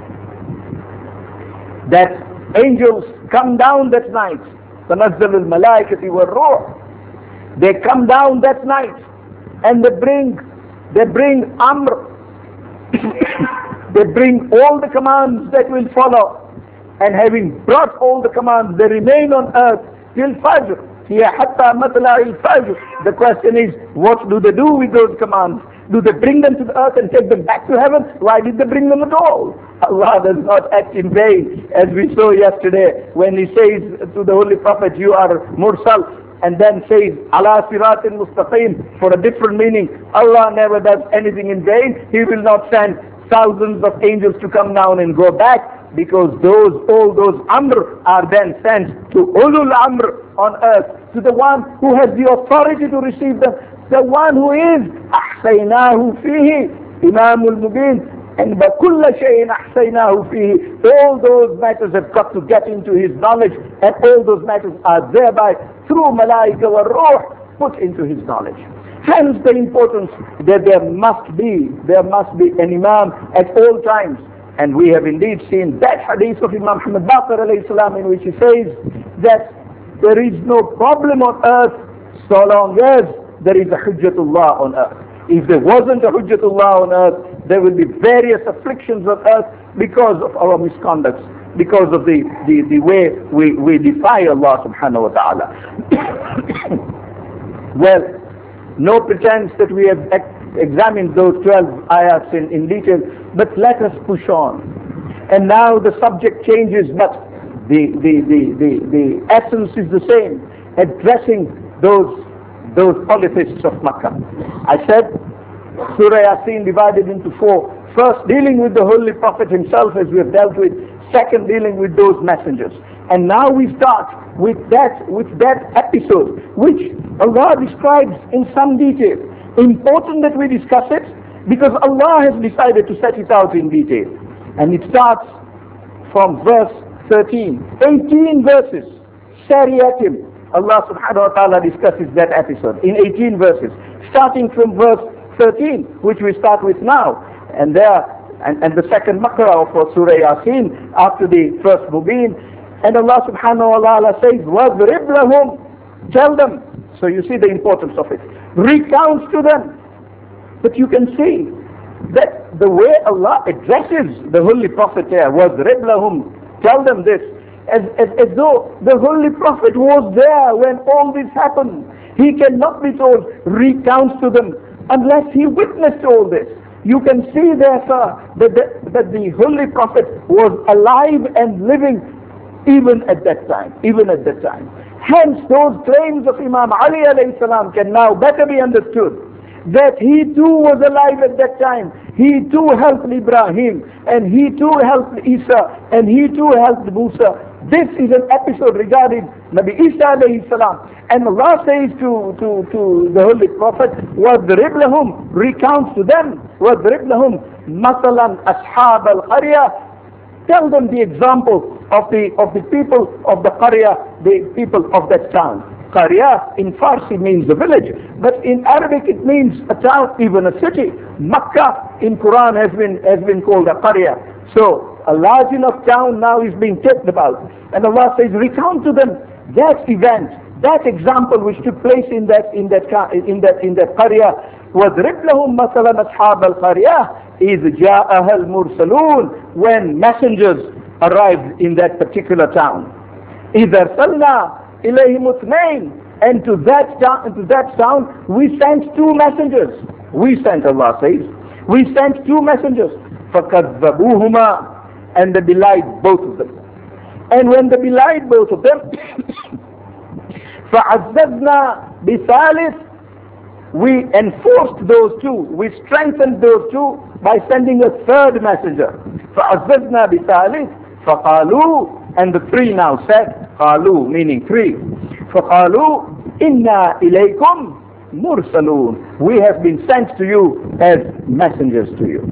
That angels come down that night. تنزل الملائكة والروح. They come down that night and they bring, they bring Amr. They bring all the commands that will follow. And having brought all the commands, they remain on earth till Fajr. Here, hatta matla al-fajr. The question is, what do they do with those commands? Do they bring them to the earth and take them back to heaven? Why did they bring them at all? Allah does not act in vain, as we saw yesterday when He says to the Holy Prophet, you are mursal, and then says, ala siratin mustaqim, for a different meaning. Allah never does anything in vain. He will not send thousands of angels to come down and go back, because those, all those Amr are then sent to Ulul Amr on earth, to the one who has the authority to receive them, the one who is أحسيناه فيه إمام المبين, and بكل شيء أحسيناه فيه. All those matters have got to get into his knowledge, and all those matters are thereby through Malaika wa Ruh put into his knowledge. Hence the importance that there must be, there must be an Imam at all times. And we have indeed seen that hadith of Imam Muhammad Baqir alayhi salam, in which he says that there is no problem on earth so long as there is a Hujjatullah on earth. If there wasn't a Hujjatullah on earth, there will be various afflictions on earth because of our misconducts, because of the, the, the way we, we defy Allah subhanahu wa ta'ala. Well, no pretense that we have ex examined those twelve ayats in, in detail, but let us push on. And now the subject changes, but the, the, the, the, the essence is the same, addressing those, those polytheists of Makkah. I said, Surah Yasin divided into four. First, dealing with the Holy Prophet himself, as we have dealt with. Second, dealing with those messengers. And now we start with that, with that episode, which Allah describes in some detail. Important that we discuss it, because Allah has decided to set it out in detail. And it starts from verse thirteen. eighteen verses. Sariyatim. Allah subhanahu wa ta'ala discusses that episode in eighteen verses. Starting from verse thirteen, which we start with now. And there, and, and the second Makrah of Surah Yasin, after the first Mubin. And Allah subhanahu wa ta'ala says, وَاضْرِبْ لَهُمْ. Tell them. So you see the importance of it. Recount to them. But you can see that the way Allah addresses the Holy Prophet here was وَاضْرِبْ لَهُمْ. Tell them this. As, as, as though the Holy Prophet was there when all this happened. He cannot be told, recount to them, unless he witnessed all this. You can see therefore that the, that the Holy Prophet was alive and living even at that time, even at that time. Hence those claims of Imam Ali alayhi salam can now better be understood. That he too was alive at that time. He too helped Ibrahim, and he too helped Isa, and he too helped Musa. This is an episode regarding Nabi Isa alayhi salam. And Allah says to, to, to the Holy Prophet, وَاضْرِبْ لَهُمْ. Recount to them. وَاضْرِبْ لَهُمْ مَثَلًا أَصْحَابَ الْقَرْيَةِ. Tell them the example of the of the people of the Qarya, the people of that town. Qarya in Farsi means the village, but in Arabic it means a town, even a city. Makkah in Quran has been has been called a Qarya. So a large enough town now is being talked about, and Allah says, recount to them that event, that example which took place in that in that in that in that Qarya. وَاضْرِبْ لَهُمْ مَثَلًا أَصْحَابَ الْقَرْيَةِ إِذْ جَاءَهَا الْمُرْسَلُونَ. When messengers arrived in that particular town. إِذْ أَرْسَلْنَا إِلَيْهِمُ اثْنَيْنِ. And to that town, to that town, we sent two messengers. We sent, Allah says, we sent two messengers. فَكَذَّبُوهُمَا. And they belied both of them. And when they belied both of them, فَعَزَّزْنَا بِثَالِثٍ. we enforced those two, we strengthened those two by sending a third messenger. فَعَزَّزْنَا بِثَالِثٍ فَقَالُوا, and the three now said, قَالُوا meaning three, فَقَالُوا إِنَّا إِلَيْكُمْ مُرْسَلُونَ, we have been sent to you as messengers to you.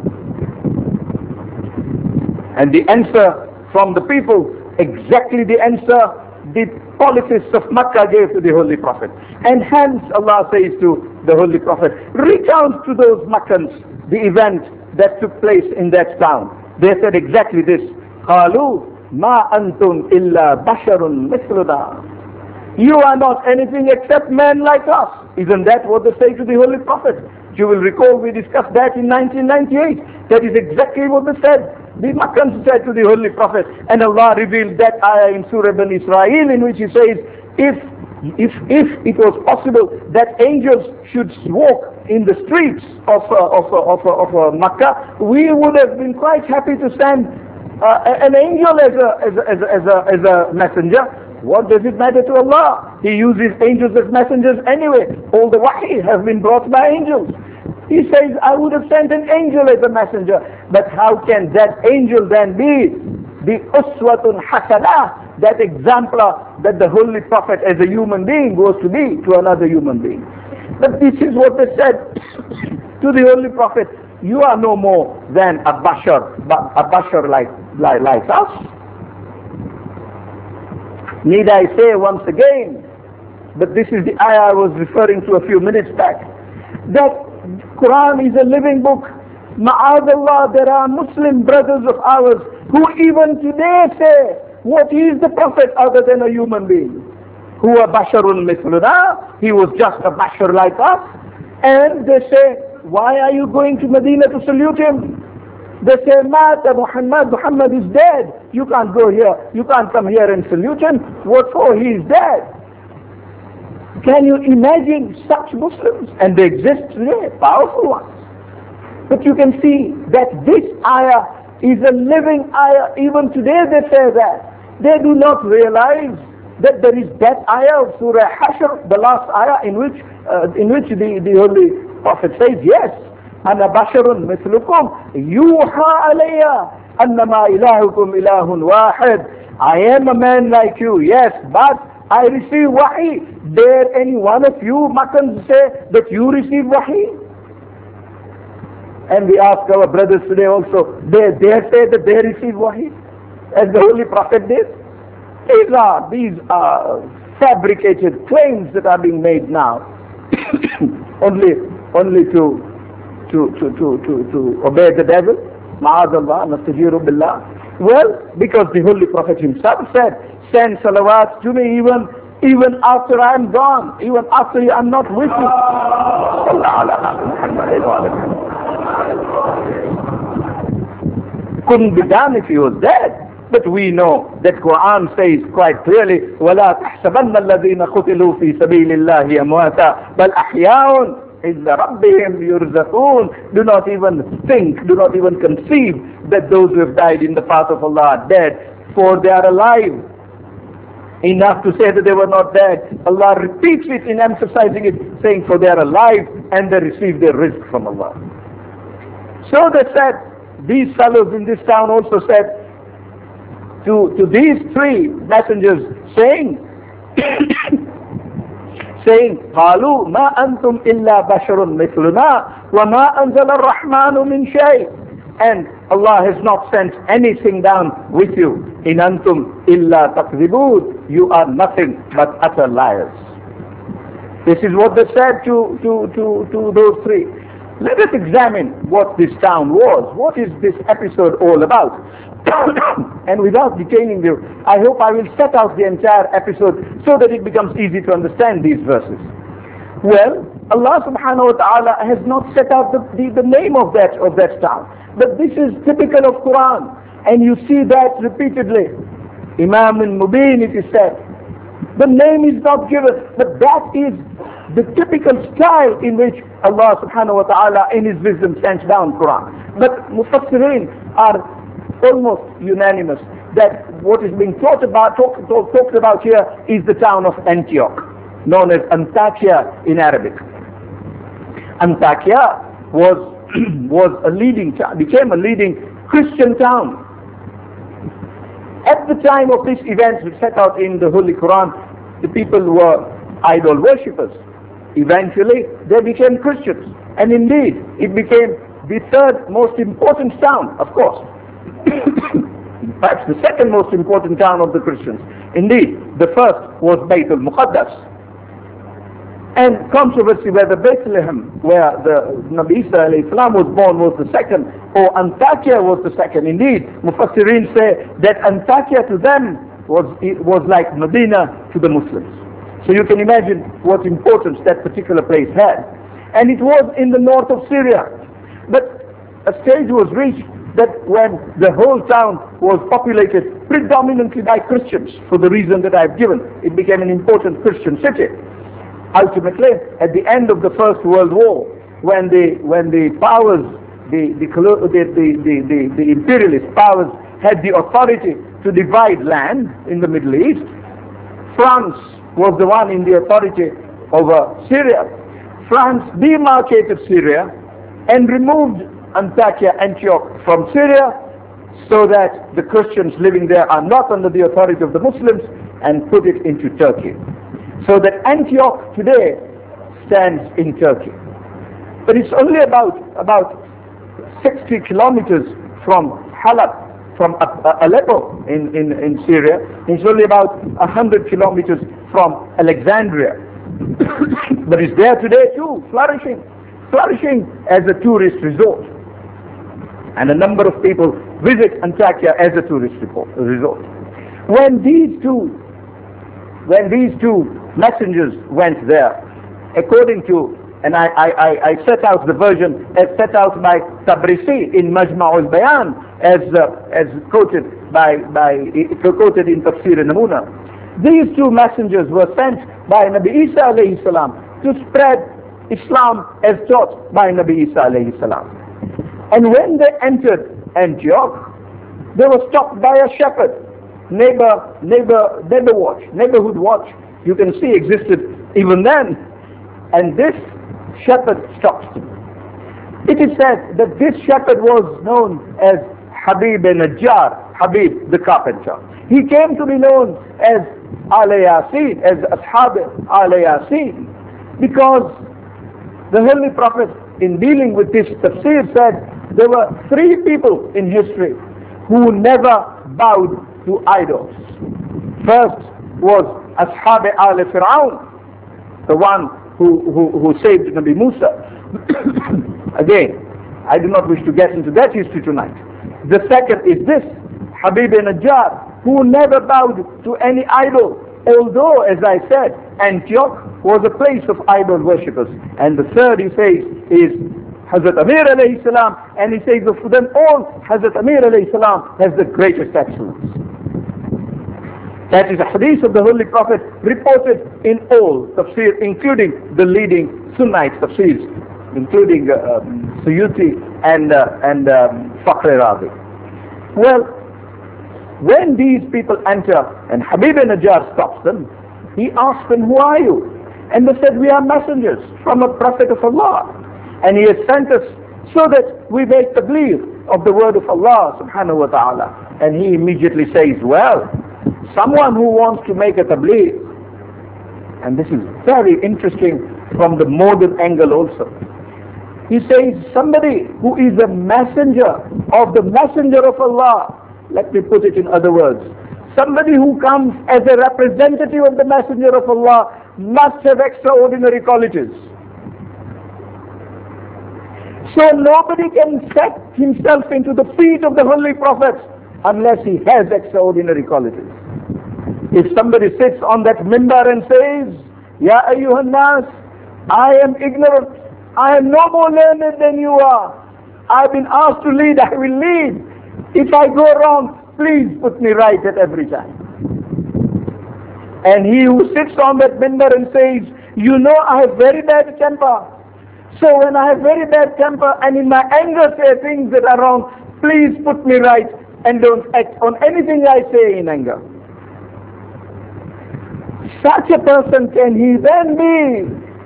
And the answer from the people, exactly the answer the polytheists of Makkah gave to the Holy Prophet. And hence Allah says to the Holy Prophet, recount to those Makkans the event that took place in that town. They said exactly this, قَالُوا مَا أَنْتُمْ إِلَّا بَشَرٌ مِثْلُنَا, you are not anything except men like us. Isn't that what they say to the Holy Prophet? You will recall we discussed that in nineteen ninety-eight. That is exactly what they said. The Makkans said to the Holy Prophet, and Allah revealed that ayah in Surah Bani Israel in which He says, if if if it was possible that angels should walk in the streets of uh, of uh, of, uh, of uh, Makkah, we would have been quite happy to send uh, an angel as a as a, as a as a as a messenger. What does it matter to Allah? He uses angels as messengers anyway. All the wahi have been brought by angels. He says, I would have sent an angel as a messenger. But how can that angel then be the uswatun hasanah, that exemplar that the Holy Prophet as a human being goes to be to another human being? But this is what they said to the Holy Prophet. You are no more than a bashar, a bashar like, like, like us. Need I say once again, but this is the ayah I was referring to a few minutes back, that Quran is a living book. Ma'adallah, there are Muslim brothers of ours who even today say, what is the Prophet other than a human being? Huwa basharun mithluna, he was just a bashar like us. And they say, why are you going to Medina to salute him? They say, Mata Muhammad, Muhammad is dead. You can't go here, you can't come here and salute him. What for? He is dead. Can you imagine such Muslims? And they exist today, powerful ones. But you can see that this ayah is a living ayah. Even today they say that. They do not realize that there is that ayah of Surah Hashr, the last ayah in which uh, in which the, the Holy Prophet says, yes, أَنَا بَشَرٌ مِثْلُكُمْ يُوحَى عَلَيَّ أَنَّمَا إِلَهُكُمْ إِلَهٌ وَاحِدٌ. I am a man like you, yes, but I receive wahi. Dare any one of you Makkans say that you receive wahi? And we ask our brothers today also, they dare say that they receive wahi, as the Holy Prophet did? These are, these are fabricated claims that are being made now, only, only to, to, to, to, to, to obey the devil. Ma'adallah, nastajiru billah. Well, because the Holy Prophet himself said, send salawat to me even, even after I am gone, even after I am not with you. Couldn't be done if he was dead. But we know that Quran says quite clearly, وَلَا تَحْسَبَنَّ الَّذِينَ قُتِلُوا فِي سَبِيلِ اللَّهِ أَمْوَاتًا بَلْ أَحْيَاءٌ عِنْدَ رَبِّهِمْ يُرْزَقُونَ. Do not even think, do not even conceive that those who have died in the path of Allah are dead, for they are alive. Enough to say that they were not dead. Allah repeats it in emphasizing it, saying for they are alive and they receive their rizq from Allah. So they said, these fellows in this town also said to, to these three messengers, saying, saying, قالوا ما أنتم إلا بشر مثلنا وما أنزل الرحمن من شيء. And Allah has not sent anything down with you. In antum illa takzibun. You are nothing but utter liars. This is what they said to, to, to, to those three. Let us examine what this town was. What is this episode all about? And without detaining you, I hope I will set out the entire episode so that it becomes easy to understand these verses. Well, Allah subhanahu wa ta'ala has not set out the, the, the name of that, of that town. But this is typical of Quran. And you see that repeatedly. Imam al-Mubin, it is said. The name is not given, but that is the typical style in which Allah subhanahu wa ta'ala in His wisdom sends down Quran. But Mufassirin are almost unanimous that what is being talked about, talk, talk, talked about here is the town of Antioch, known as Antakya in Arabic. Antakya was was a leading became a leading Christian town. At the time of these events which set out in the Holy Quran, the people were idol worshippers. Eventually, they became Christians, and indeed, it became the third most important town, of course. Perhaps the second most important town of the Christians. Indeed, the first was Bayt al-Muqaddas. And controversy whether Bethlehem, where the Nabi Isa alayhi salam was born, was the second, or Antakya was the second. Indeed, Mufassirin say that Antakya to them was, it was like Medina to the Muslims. So you can imagine what importance that particular place had. And it was in the north of Syria. But a stage was reached that when the whole town was populated predominantly by Christians, for the reason that I've given, it became an important Christian city. Ultimately, at the end of the First World War, when the when the powers, the the the the, the, the, the imperialist powers had the authority to divide land in the Middle East, France was the one in the authority over Syria. France demarcated Syria and removed Antakya, Antioch from Syria, so that the Christians living there are not under the authority of the Muslims, and put it into Turkey. So that Antioch today stands in Turkey. But it's only about about sixty kilometers from Halab, from Aleppo in, in, in Syria. It's only about one hundred kilometers from Alexandria. But it's there today too, flourishing, flourishing as a tourist resort. And a number of people visit Antakya as a tourist resort. When these two, when these two messengers went there, according to, and I, I, I set out the version as set out by Tabrisi in Majma' al-Bayan, as uh, as quoted by by quoted in Tafsir Namuna. These two messengers were sent by Nabi Isa alayhi salam to spread Islam as taught by Nabi Isa alayhi salam. And when they entered Antioch, they were stopped by a shepherd. Neighbor, neighbor, neighbor watch, neighborhood watch, you can see existed even then. And this shepherd stops them. It is said that this shepherd was known as Habib Najjar, Habib the carpenter. He came to be known as Al Yasin, as Ashab Al Yasin, because the Holy Prophet, in dealing with this tafsir, said there were three people in history who never bowed to idols. First was Ashab Al Fir'aun, the one who, who, who saved Nabi Musa. Again, I do not wish to get into that history tonight. The second is this, Habib Najjar, who never bowed to any idol, although, as I said, Antioch was a place of idol worshippers. And the third, he says, is Hazrat Amir alayhi salam, and he says of them all, Hazrat Amir alayhi salam has the greatest excellence. That is a hadith of the Holy Prophet reported in all tafsir, including the leading Sunnite tafsirs, including uh, um, Suyuti and uh, and um, Fakhr Razi. Well, when these people enter and Habib Najjar stops them, he asks them, who are you? And they said, we are messengers from a prophet of Allah, and he has sent us so that we make tabligh of the word of Allah subhanahu wa ta'ala. And he immediately says, well, someone who wants to make a tabligh, and this is very interesting from the modern angle also, he says somebody who is a messenger of the messenger of Allah. Let me put it in other words. Somebody who comes as a representative of the messenger of Allah must have extraordinary qualities. So nobody can set himself into the feet of the Holy Prophet unless he has extraordinary qualities. If somebody sits on that mimbar and says, Ya ayyuhan nas, I am ignorant, I am no more learned than you are, I've been asked to lead, I will lead. If I go wrong, please put me right at every time. And he who sits on that mimbar and says, you know I have very bad temper, so when I have very bad temper and in my anger say things that are wrong, please put me right and don't act on anything I say in anger. Such a person, can he then be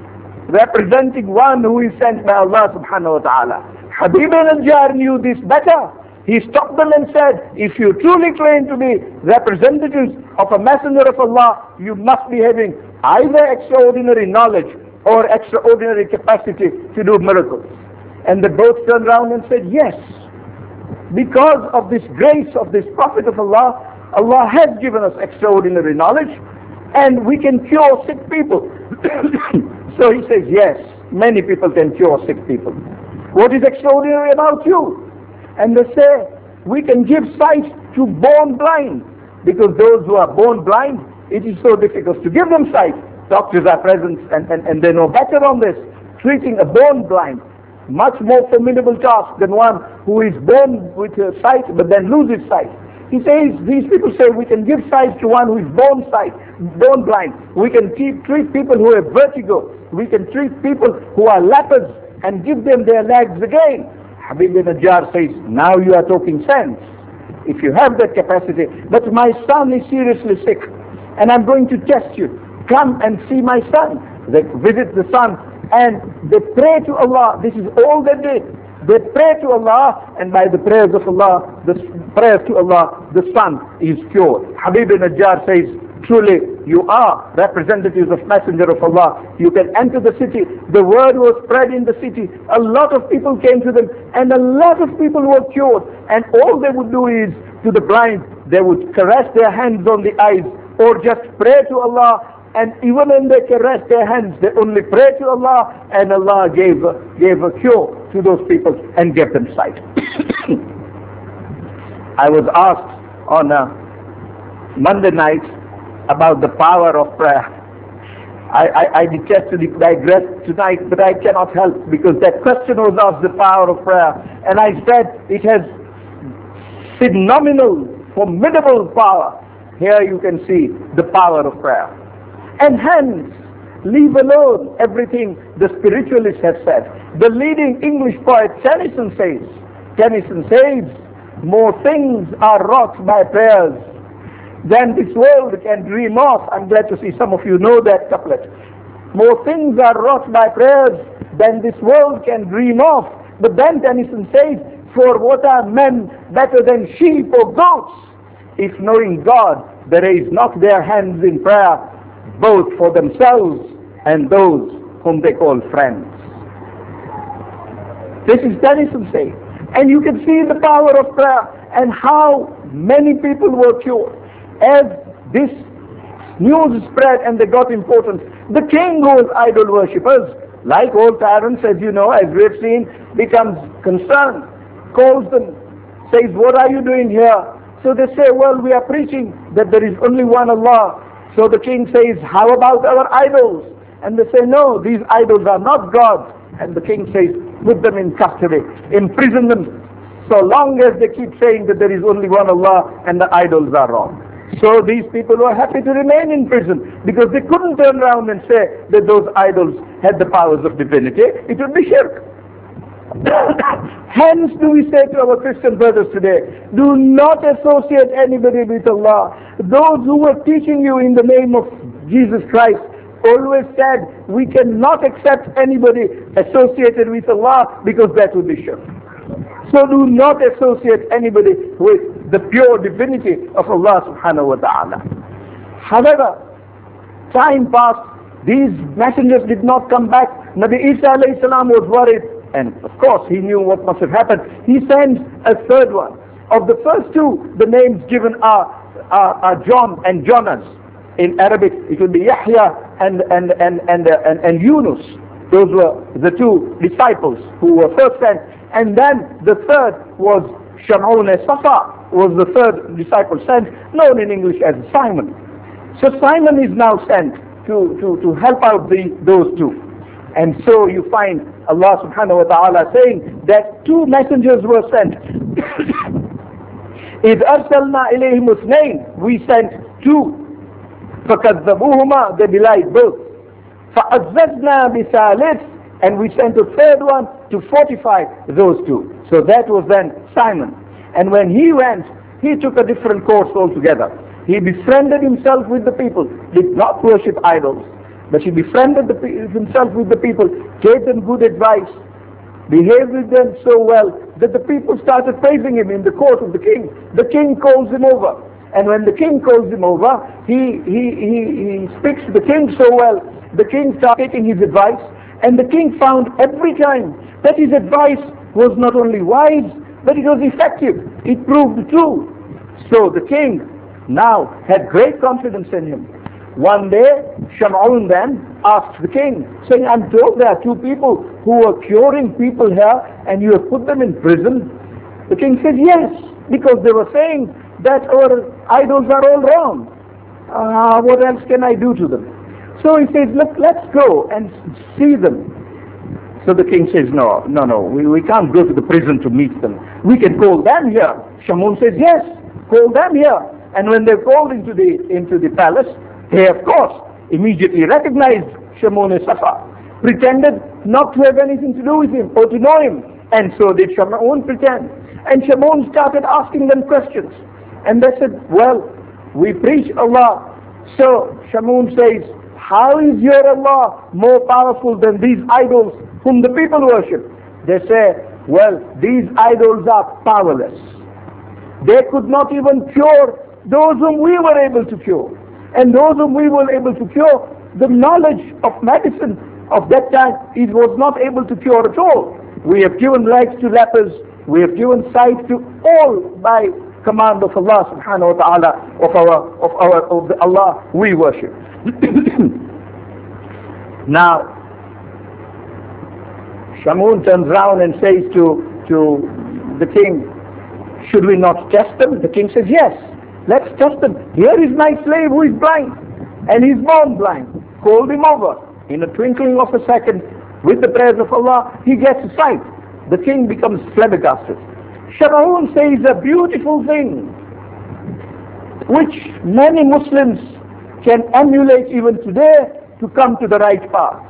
representing one who is sent by Allah subhanahu wa ta'ala. Habib al-Najjar knew this better. He stopped them and said, if you truly claim to be representatives of a messenger of Allah, you must be having either extraordinary knowledge or extraordinary capacity to do miracles. And they both turned around and said, yes, because of this grace of this Prophet of Allah, Allah has given us extraordinary knowledge and we can cure sick people. So he says, yes, many people can cure sick people. What is extraordinary about you? And they say, we can give sight to born blind, because those who are born blind, it is so difficult to give them sight. Doctors are present and, and, and they know better on this. Treating a born blind, much more formidable task than one who is born with uh, sight but then loses sight. He says, these people say we can give sight to one who is born sight, born blind. We can treat, treat people who have vertigo. We can treat people who are lepers and give them their legs again. Habib al-Najjar says, now you are talking sense, if you have that capacity. But my son is seriously sick and I'm going to test you. Come and see my son. They visit the son and they pray to Allah. This is all they did. They pray to Allah, and by the prayers of Allah, the prayers to Allah, the son is cured. Habib al-Najjar says, truly you are representatives of Messenger of Allah. You can enter the city. The word was spread in the city. A lot of people came to them and a lot of people were cured. And all they would do is, to the blind, they would caress their hands on the eyes or just pray to Allah. And even when they caress their hands, they only pray to Allah, and Allah gave, gave a cure to those people and gave them sight. I was asked on a Monday night about the power of prayer. I, I, I detest to digress tonight, but I cannot help, because that question was asked, the power of prayer. And I said it has phenomenal, formidable power. Here you can see the power of prayer. And hence, leave alone everything the spiritualists have said. The leading English poet Tennyson says, Tennyson says, more things are wrought by prayers than this world can dream of. I'm glad to see some of you know that couplet. More things are wrought by prayers than this world can dream of. But then Tennyson says, for what are men better than sheep or goats, if knowing God they raise not their hands in prayer, both for themselves and those whom they call friends. This is Tennyson saying. And you can see the power of prayer and how many people were cured. As this news spread and they got importance, the king who was idol worshippers, like all tyrants, as you know, as we have seen, becomes concerned, calls them, says, what are you doing here? So they say, well, we are preaching that there is only one Allah. So the king says, how about our idols? And they say, no, these idols are not gods. And the king says, put them in custody, imprison them, so long as they keep saying that there is only one Allah and the idols are wrong. So these people were happy to remain in prison, because they couldn't turn around and say that those idols had the powers of divinity. It would be shirk. Hence do we say to our Christian brothers today, do not associate anybody with Allah. Those who were teaching you in the name of Jesus Christ always said, we cannot accept anybody associated with Allah, because that would be shirk. So do not associate anybody with the pure divinity of Allah subhanahu wa ta'ala. However, time passed, these messengers did not come back. Nabi Isa alayhi salam was worried, and of course he knew what must have happened. He sends a third one. Of the first two, the names given are, are, are John and Jonas. In Arabic, it would be Yahya and, and, and, and, uh, and, and Yunus. Those were the two disciples who were first sent. And then the third was Shamun as-Safa, was the third disciple sent, known in English as Simon. So Simon is now sent to, to, to help out the, those two. And so you find Allah subhanahu wa ta'ala saying that two messengers were sent. إِذْ أَرْسَلْنَا إِلَيْهِمُ اثْنَيْنِ, we sent two. فَكَذَّبُوهُمَا, they belied both. فَأَزَّزْنَا بِثَالِثٍ, and we sent a third one to fortify those two. So that was then Simon. And when he went, he took a different course altogether. He befriended himself with the people, did not worship idols. But he befriended the, himself with the people, gave them good advice, behaved with them so well that the people started praising him in the court of the king. The king calls him over. And when the king calls him over, he, he, he, he speaks to the king so well. The king started taking his advice. And the king found every time that his advice was not only wise, but it was effective. It proved true. So the king now had great confidence in him. One day, Shamun then asked the king, saying, I'm told there are two people who are curing people here and you have put them in prison. The king says, yes, because they were saying that our idols are all wrong. Uh, what else can I do to them? So he says, look, let's go and see them. So the king says, no, no, no, we, we can't go to the prison to meet them. We can call them here. Shamun says, yes, call them here. And when they're called into the, into the palace, they, of course, immediately recognized Shamun as Safa, pretended not to have anything to do with him or to know him. And so did Shamun pretend. And Shamun started asking them questions. And they said, well, we preach Allah. So Shamun says, how is your Allah more powerful than these idols whom the people worship? They say, well, these idols are powerless. They could not even cure those whom we were able to cure. And those whom we were able to cure, the knowledge of medicine of that time, it was not able to cure at all. We have given legs to lepers, we have given sight to all by command of Allah subhanahu wa ta'ala, of our, of our, of the Allah we worship. Now, Shamun turns around and says to, to the king, should we not test them? The king says, yes. Let's test him. Here is my slave who is blind, and he's born blind. Called him over. In a twinkling of a second, with the prayers of Allah, he gets sight. The king becomes flabbergasted. Shamun says a beautiful thing, which many Muslims can emulate even today to come to the right path.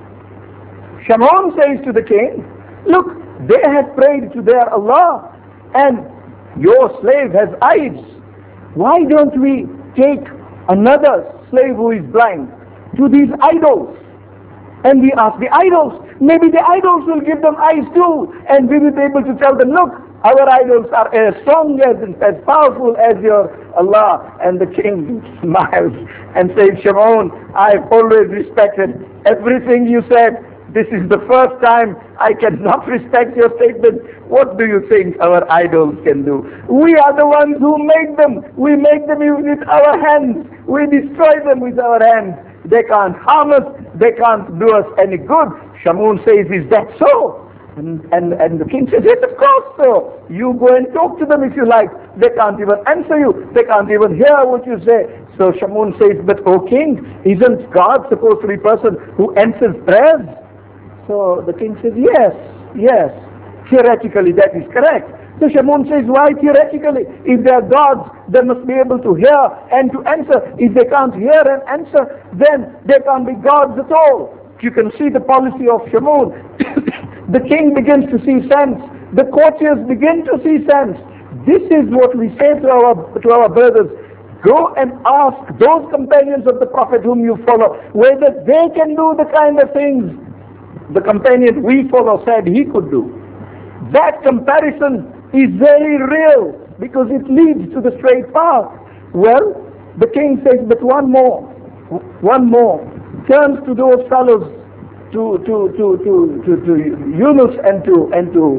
Shamun says to the king, look, they have prayed to their Allah, and your slave has eyes. Why don't we take another slave who is blind to these idols? And we ask the idols, maybe the idols will give them eyes too, and we will be able to tell them, look, our idols are as strong as, as powerful as your Allah. And the king smiles and says, Shamun, I've always respected everything you said. This is the first time I cannot respect your statement. What do you think our idols can do? We are the ones who make them. We make them with our hands. We destroy them with our hands. They can't harm us. They can't do us any good. Shamun says, is that so? And, and, and the king says, yes, of course so. You go and talk to them if you like. They can't even answer you. They can't even hear what you say. So Shamun says, but O king, isn't God supposed to be a person who answers prayers? So the king says, yes, yes, theoretically that is correct. So Shamun says, why theoretically? If they are gods, they must be able to hear and to answer. If they can't hear and answer, then they can't be gods at all. You can see the policy of Shamun. The king begins to see sense. The courtiers begin to see sense. This is what we say to our, to our brothers. Go and ask those companions of the Prophet whom you follow, whether they can do the kind of things the companion we follow said he could do. That comparison is very real because it leads to the straight path. Well, the king says, but one more, one more. Turns to those fellows, to to to to to, to Yunus and to and to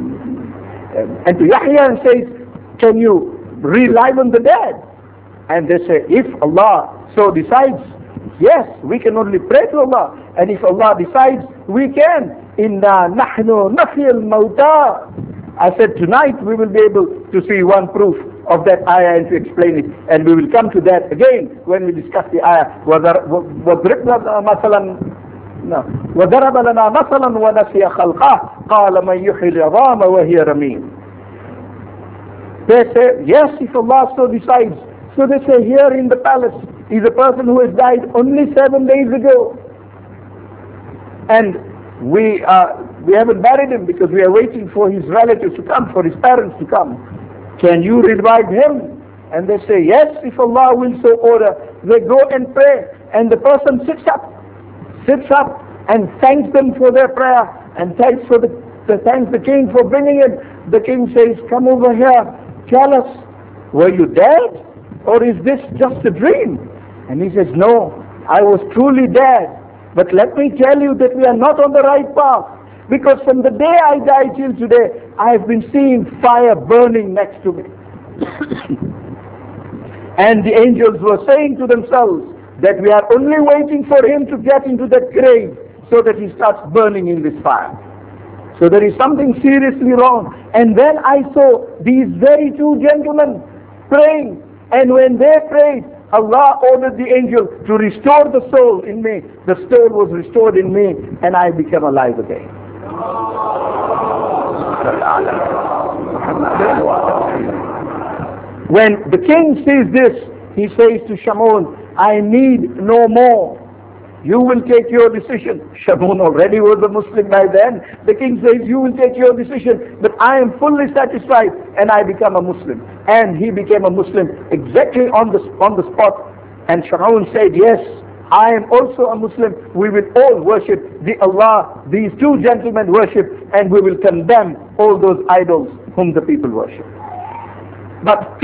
and to Yahya and says, can you reliven the dead? And they say, if Allah so decides, yes, we can only pray to Allah. And if Allah decides, we can. Inna nahnu nahyi al-mawta. I said tonight we will be able to see one proof of that ayah and to explain it. And we will come to that again when we discuss the ayah. وَضْرِبْ لَنَا مَثَلًا وَضَرَبَ لَنَا مَثَلًا وَنَسِيَ خَلْقَهُ قَالَ مَنْ يُحْيِي الْعِظَامَ وَهِيَ رَمِيمٌ. They say, yes, if Allah so decides. So they say, here in the palace is a person who has died only seven days ago. And we uh, we haven't buried him because we are waiting for his relatives to come, for his parents to come. Can you revive him? And they say, yes, if Allah will so order. They go and pray, and the person sits up. sits up and thanks them for their prayer and thanks for the, the thanks the king for bringing it. The king says, come over here, tell us, were you dead or is this just a dream? And he says, no, I was truly dead. But let me tell you that we are not on the right path. Because from the day I died till today, I have been seeing fire burning next to me. And the angels were saying to themselves that we are only waiting for him to get into that grave so that he starts burning in this fire. So there is something seriously wrong. And then I saw these very two gentlemen praying. And when they prayed, Allah ordered the angel to restore the soul in me. The soul was restored in me and I became alive again. When the king sees this, he says to Shamun, I need no more. You will take your decision. Shamun already was a Muslim by then. The king says, you will take your decision, but I am fully satisfied, and I become a Muslim. And he became a Muslim exactly on the, on the spot. And Shamun said, yes, I am also a Muslim. We will all worship the Allah these two gentlemen worship, and we will condemn all those idols whom the people worship. But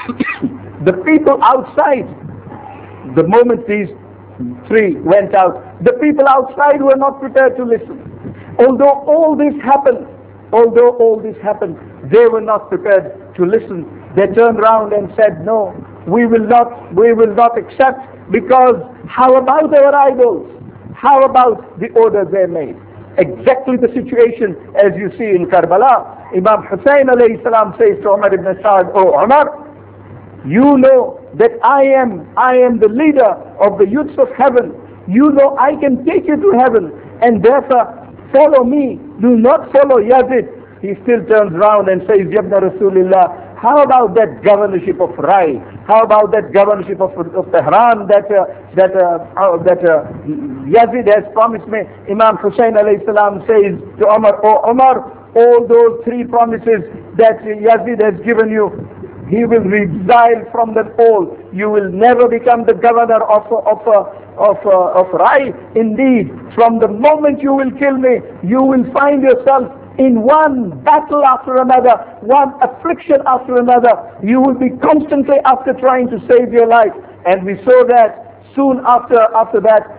the people outside, the moment these three went out, the people outside were not prepared to listen. Although all this happened, although all this happened, they were not prepared to listen. They turned round and said, no, we will not, we will not accept, because how about our idols? How about the order they made? Exactly the situation as you see in Karbala. Imam Hussein alayhi salam says to Umar ibn Sa'd, oh Umar, you know that I am, I am the leader of the youths of heaven. You know I can take you to heaven, and therefore follow me. Do not follow Yazid. He still turns round and says, Yabna Rasulullah, how about that governorship of Rai? How about that governorship of, of Tehran that uh, that uh, uh, that uh, Yazid has promised me? Imam Hussein alayhi salam says to Umar, oh Umar, all those three promises that Yazid has given you, he will exile from them all. You will never become the governor of of of of, of Rai. Indeed, from the moment you will kill me, you will find yourself in one battle after another, one affliction after another. You will be constantly after trying to save your life. And we saw that soon after after that,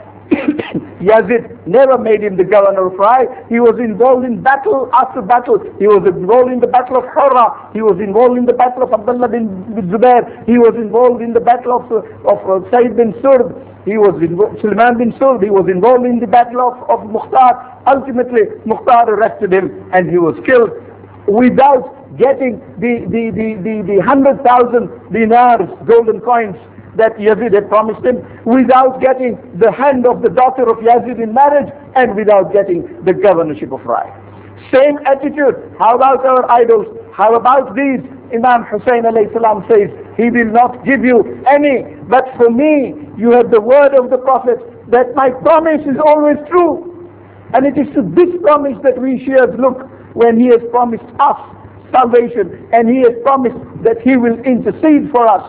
Yazid never made him the governor of Rai. He was involved in battle after battle. He was involved in the battle of Hurra. He was involved in the battle of Abdullah bin Zubair. He was involved in the battle of, of uh, Sayyid bin Surd. He was involved, Sulaiman bin Surd. He was involved in the battle of, of Mukhtar. Ultimately, Mukhtar arrested him and he was killed without getting the, the, the, the, the hundred thousand dinars, golden coins, that Yazid had promised him, without getting the hand of the daughter of Yazid in marriage, and without getting the governorship of Rai. Same attitude. How about our idols? How about these? Imam Hussein alayhi salam says, he will not give you any, but for me, you have the word of the Prophet that my promise is always true. And it is to this promise that we Shias look when he has promised us salvation, and he has promised that he will intercede for us.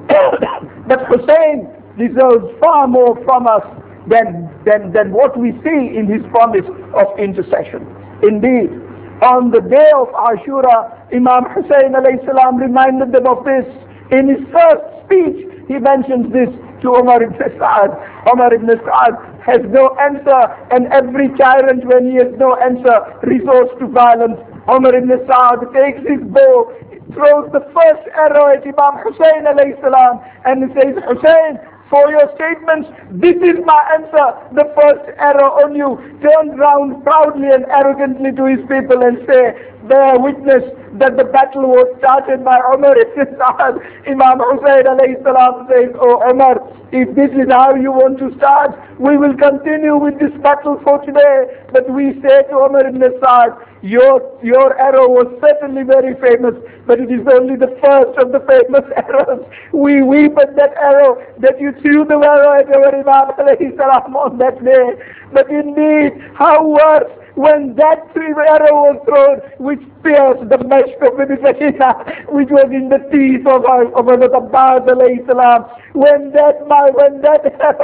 But Hussein deserves far more from us than, than, than what we see in his promise of intercession. Indeed, on the day of Ashura, Imam Hussein alayhi salam reminded them of this. In his first speech, he mentions this to Umar ibn Sa'd. Umar ibn Sa'd has no answer, and every tyrant, when he has no answer, resorts to violence. Umar ibn Sa'd takes his bow, throws the first arrow at Imam Hussein alayhi salam, and he says, Hussein, for your statements, this is my answer. The first arrow on you. Turns round proudly and arrogantly to his people and say, bear witness that the battle was started by Umar ibn Sa'd. Imam Hussein alayhi salam says, oh Umar, if this is how you want to start, we will continue with this battle for today. But we say to Umar ibn Sa'd, your, your arrow was certainly very famous, but it is only the first of the famous arrows. We weep at that arrow that you threw the arrow at our Imam alayhi salam on that day. But indeed, how worse when that three arrow was thrown, which pierced the mesh of Ibn Sakina, which was in the teeth of our of Hazrat Abbas alayhi salam. When that when that arrow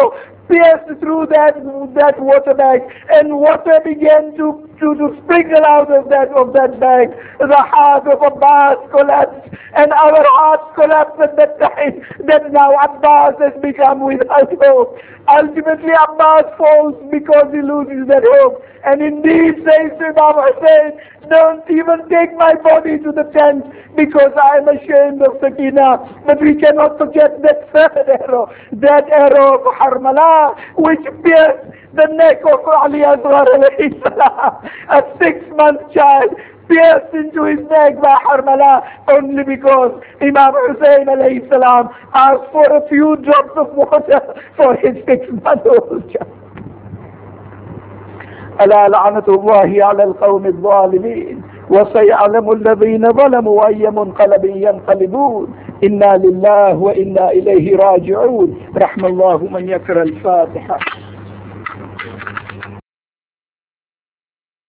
pierced through that, that water bag, and water began to, to, to sprinkle out of that, of that bag. The heart of Abbas collapsed, and our hearts collapsed at that time, that now Abbas has become without hope. Ultimately Abbas falls because he loses that hope. And indeed says to Imam Hussein, don't even take my body to the tent because I am ashamed of Sakina. But we cannot forget that third arrow, that arrow of Harmala, which pierced the neck of Ali Asghar alayhi salam, a six-month child, pierced into his neck by Harmala, only because Imam Hussein alayhi salam asked for a few drops of water for his six-month-old child. ألا لعنة الله على القوم الظالمين وسيعلم الذين ظلموا أي منقلب ينقلبون إنا لله وإنا إليه راجعون. رحم الله من يقرأ الفاتحة.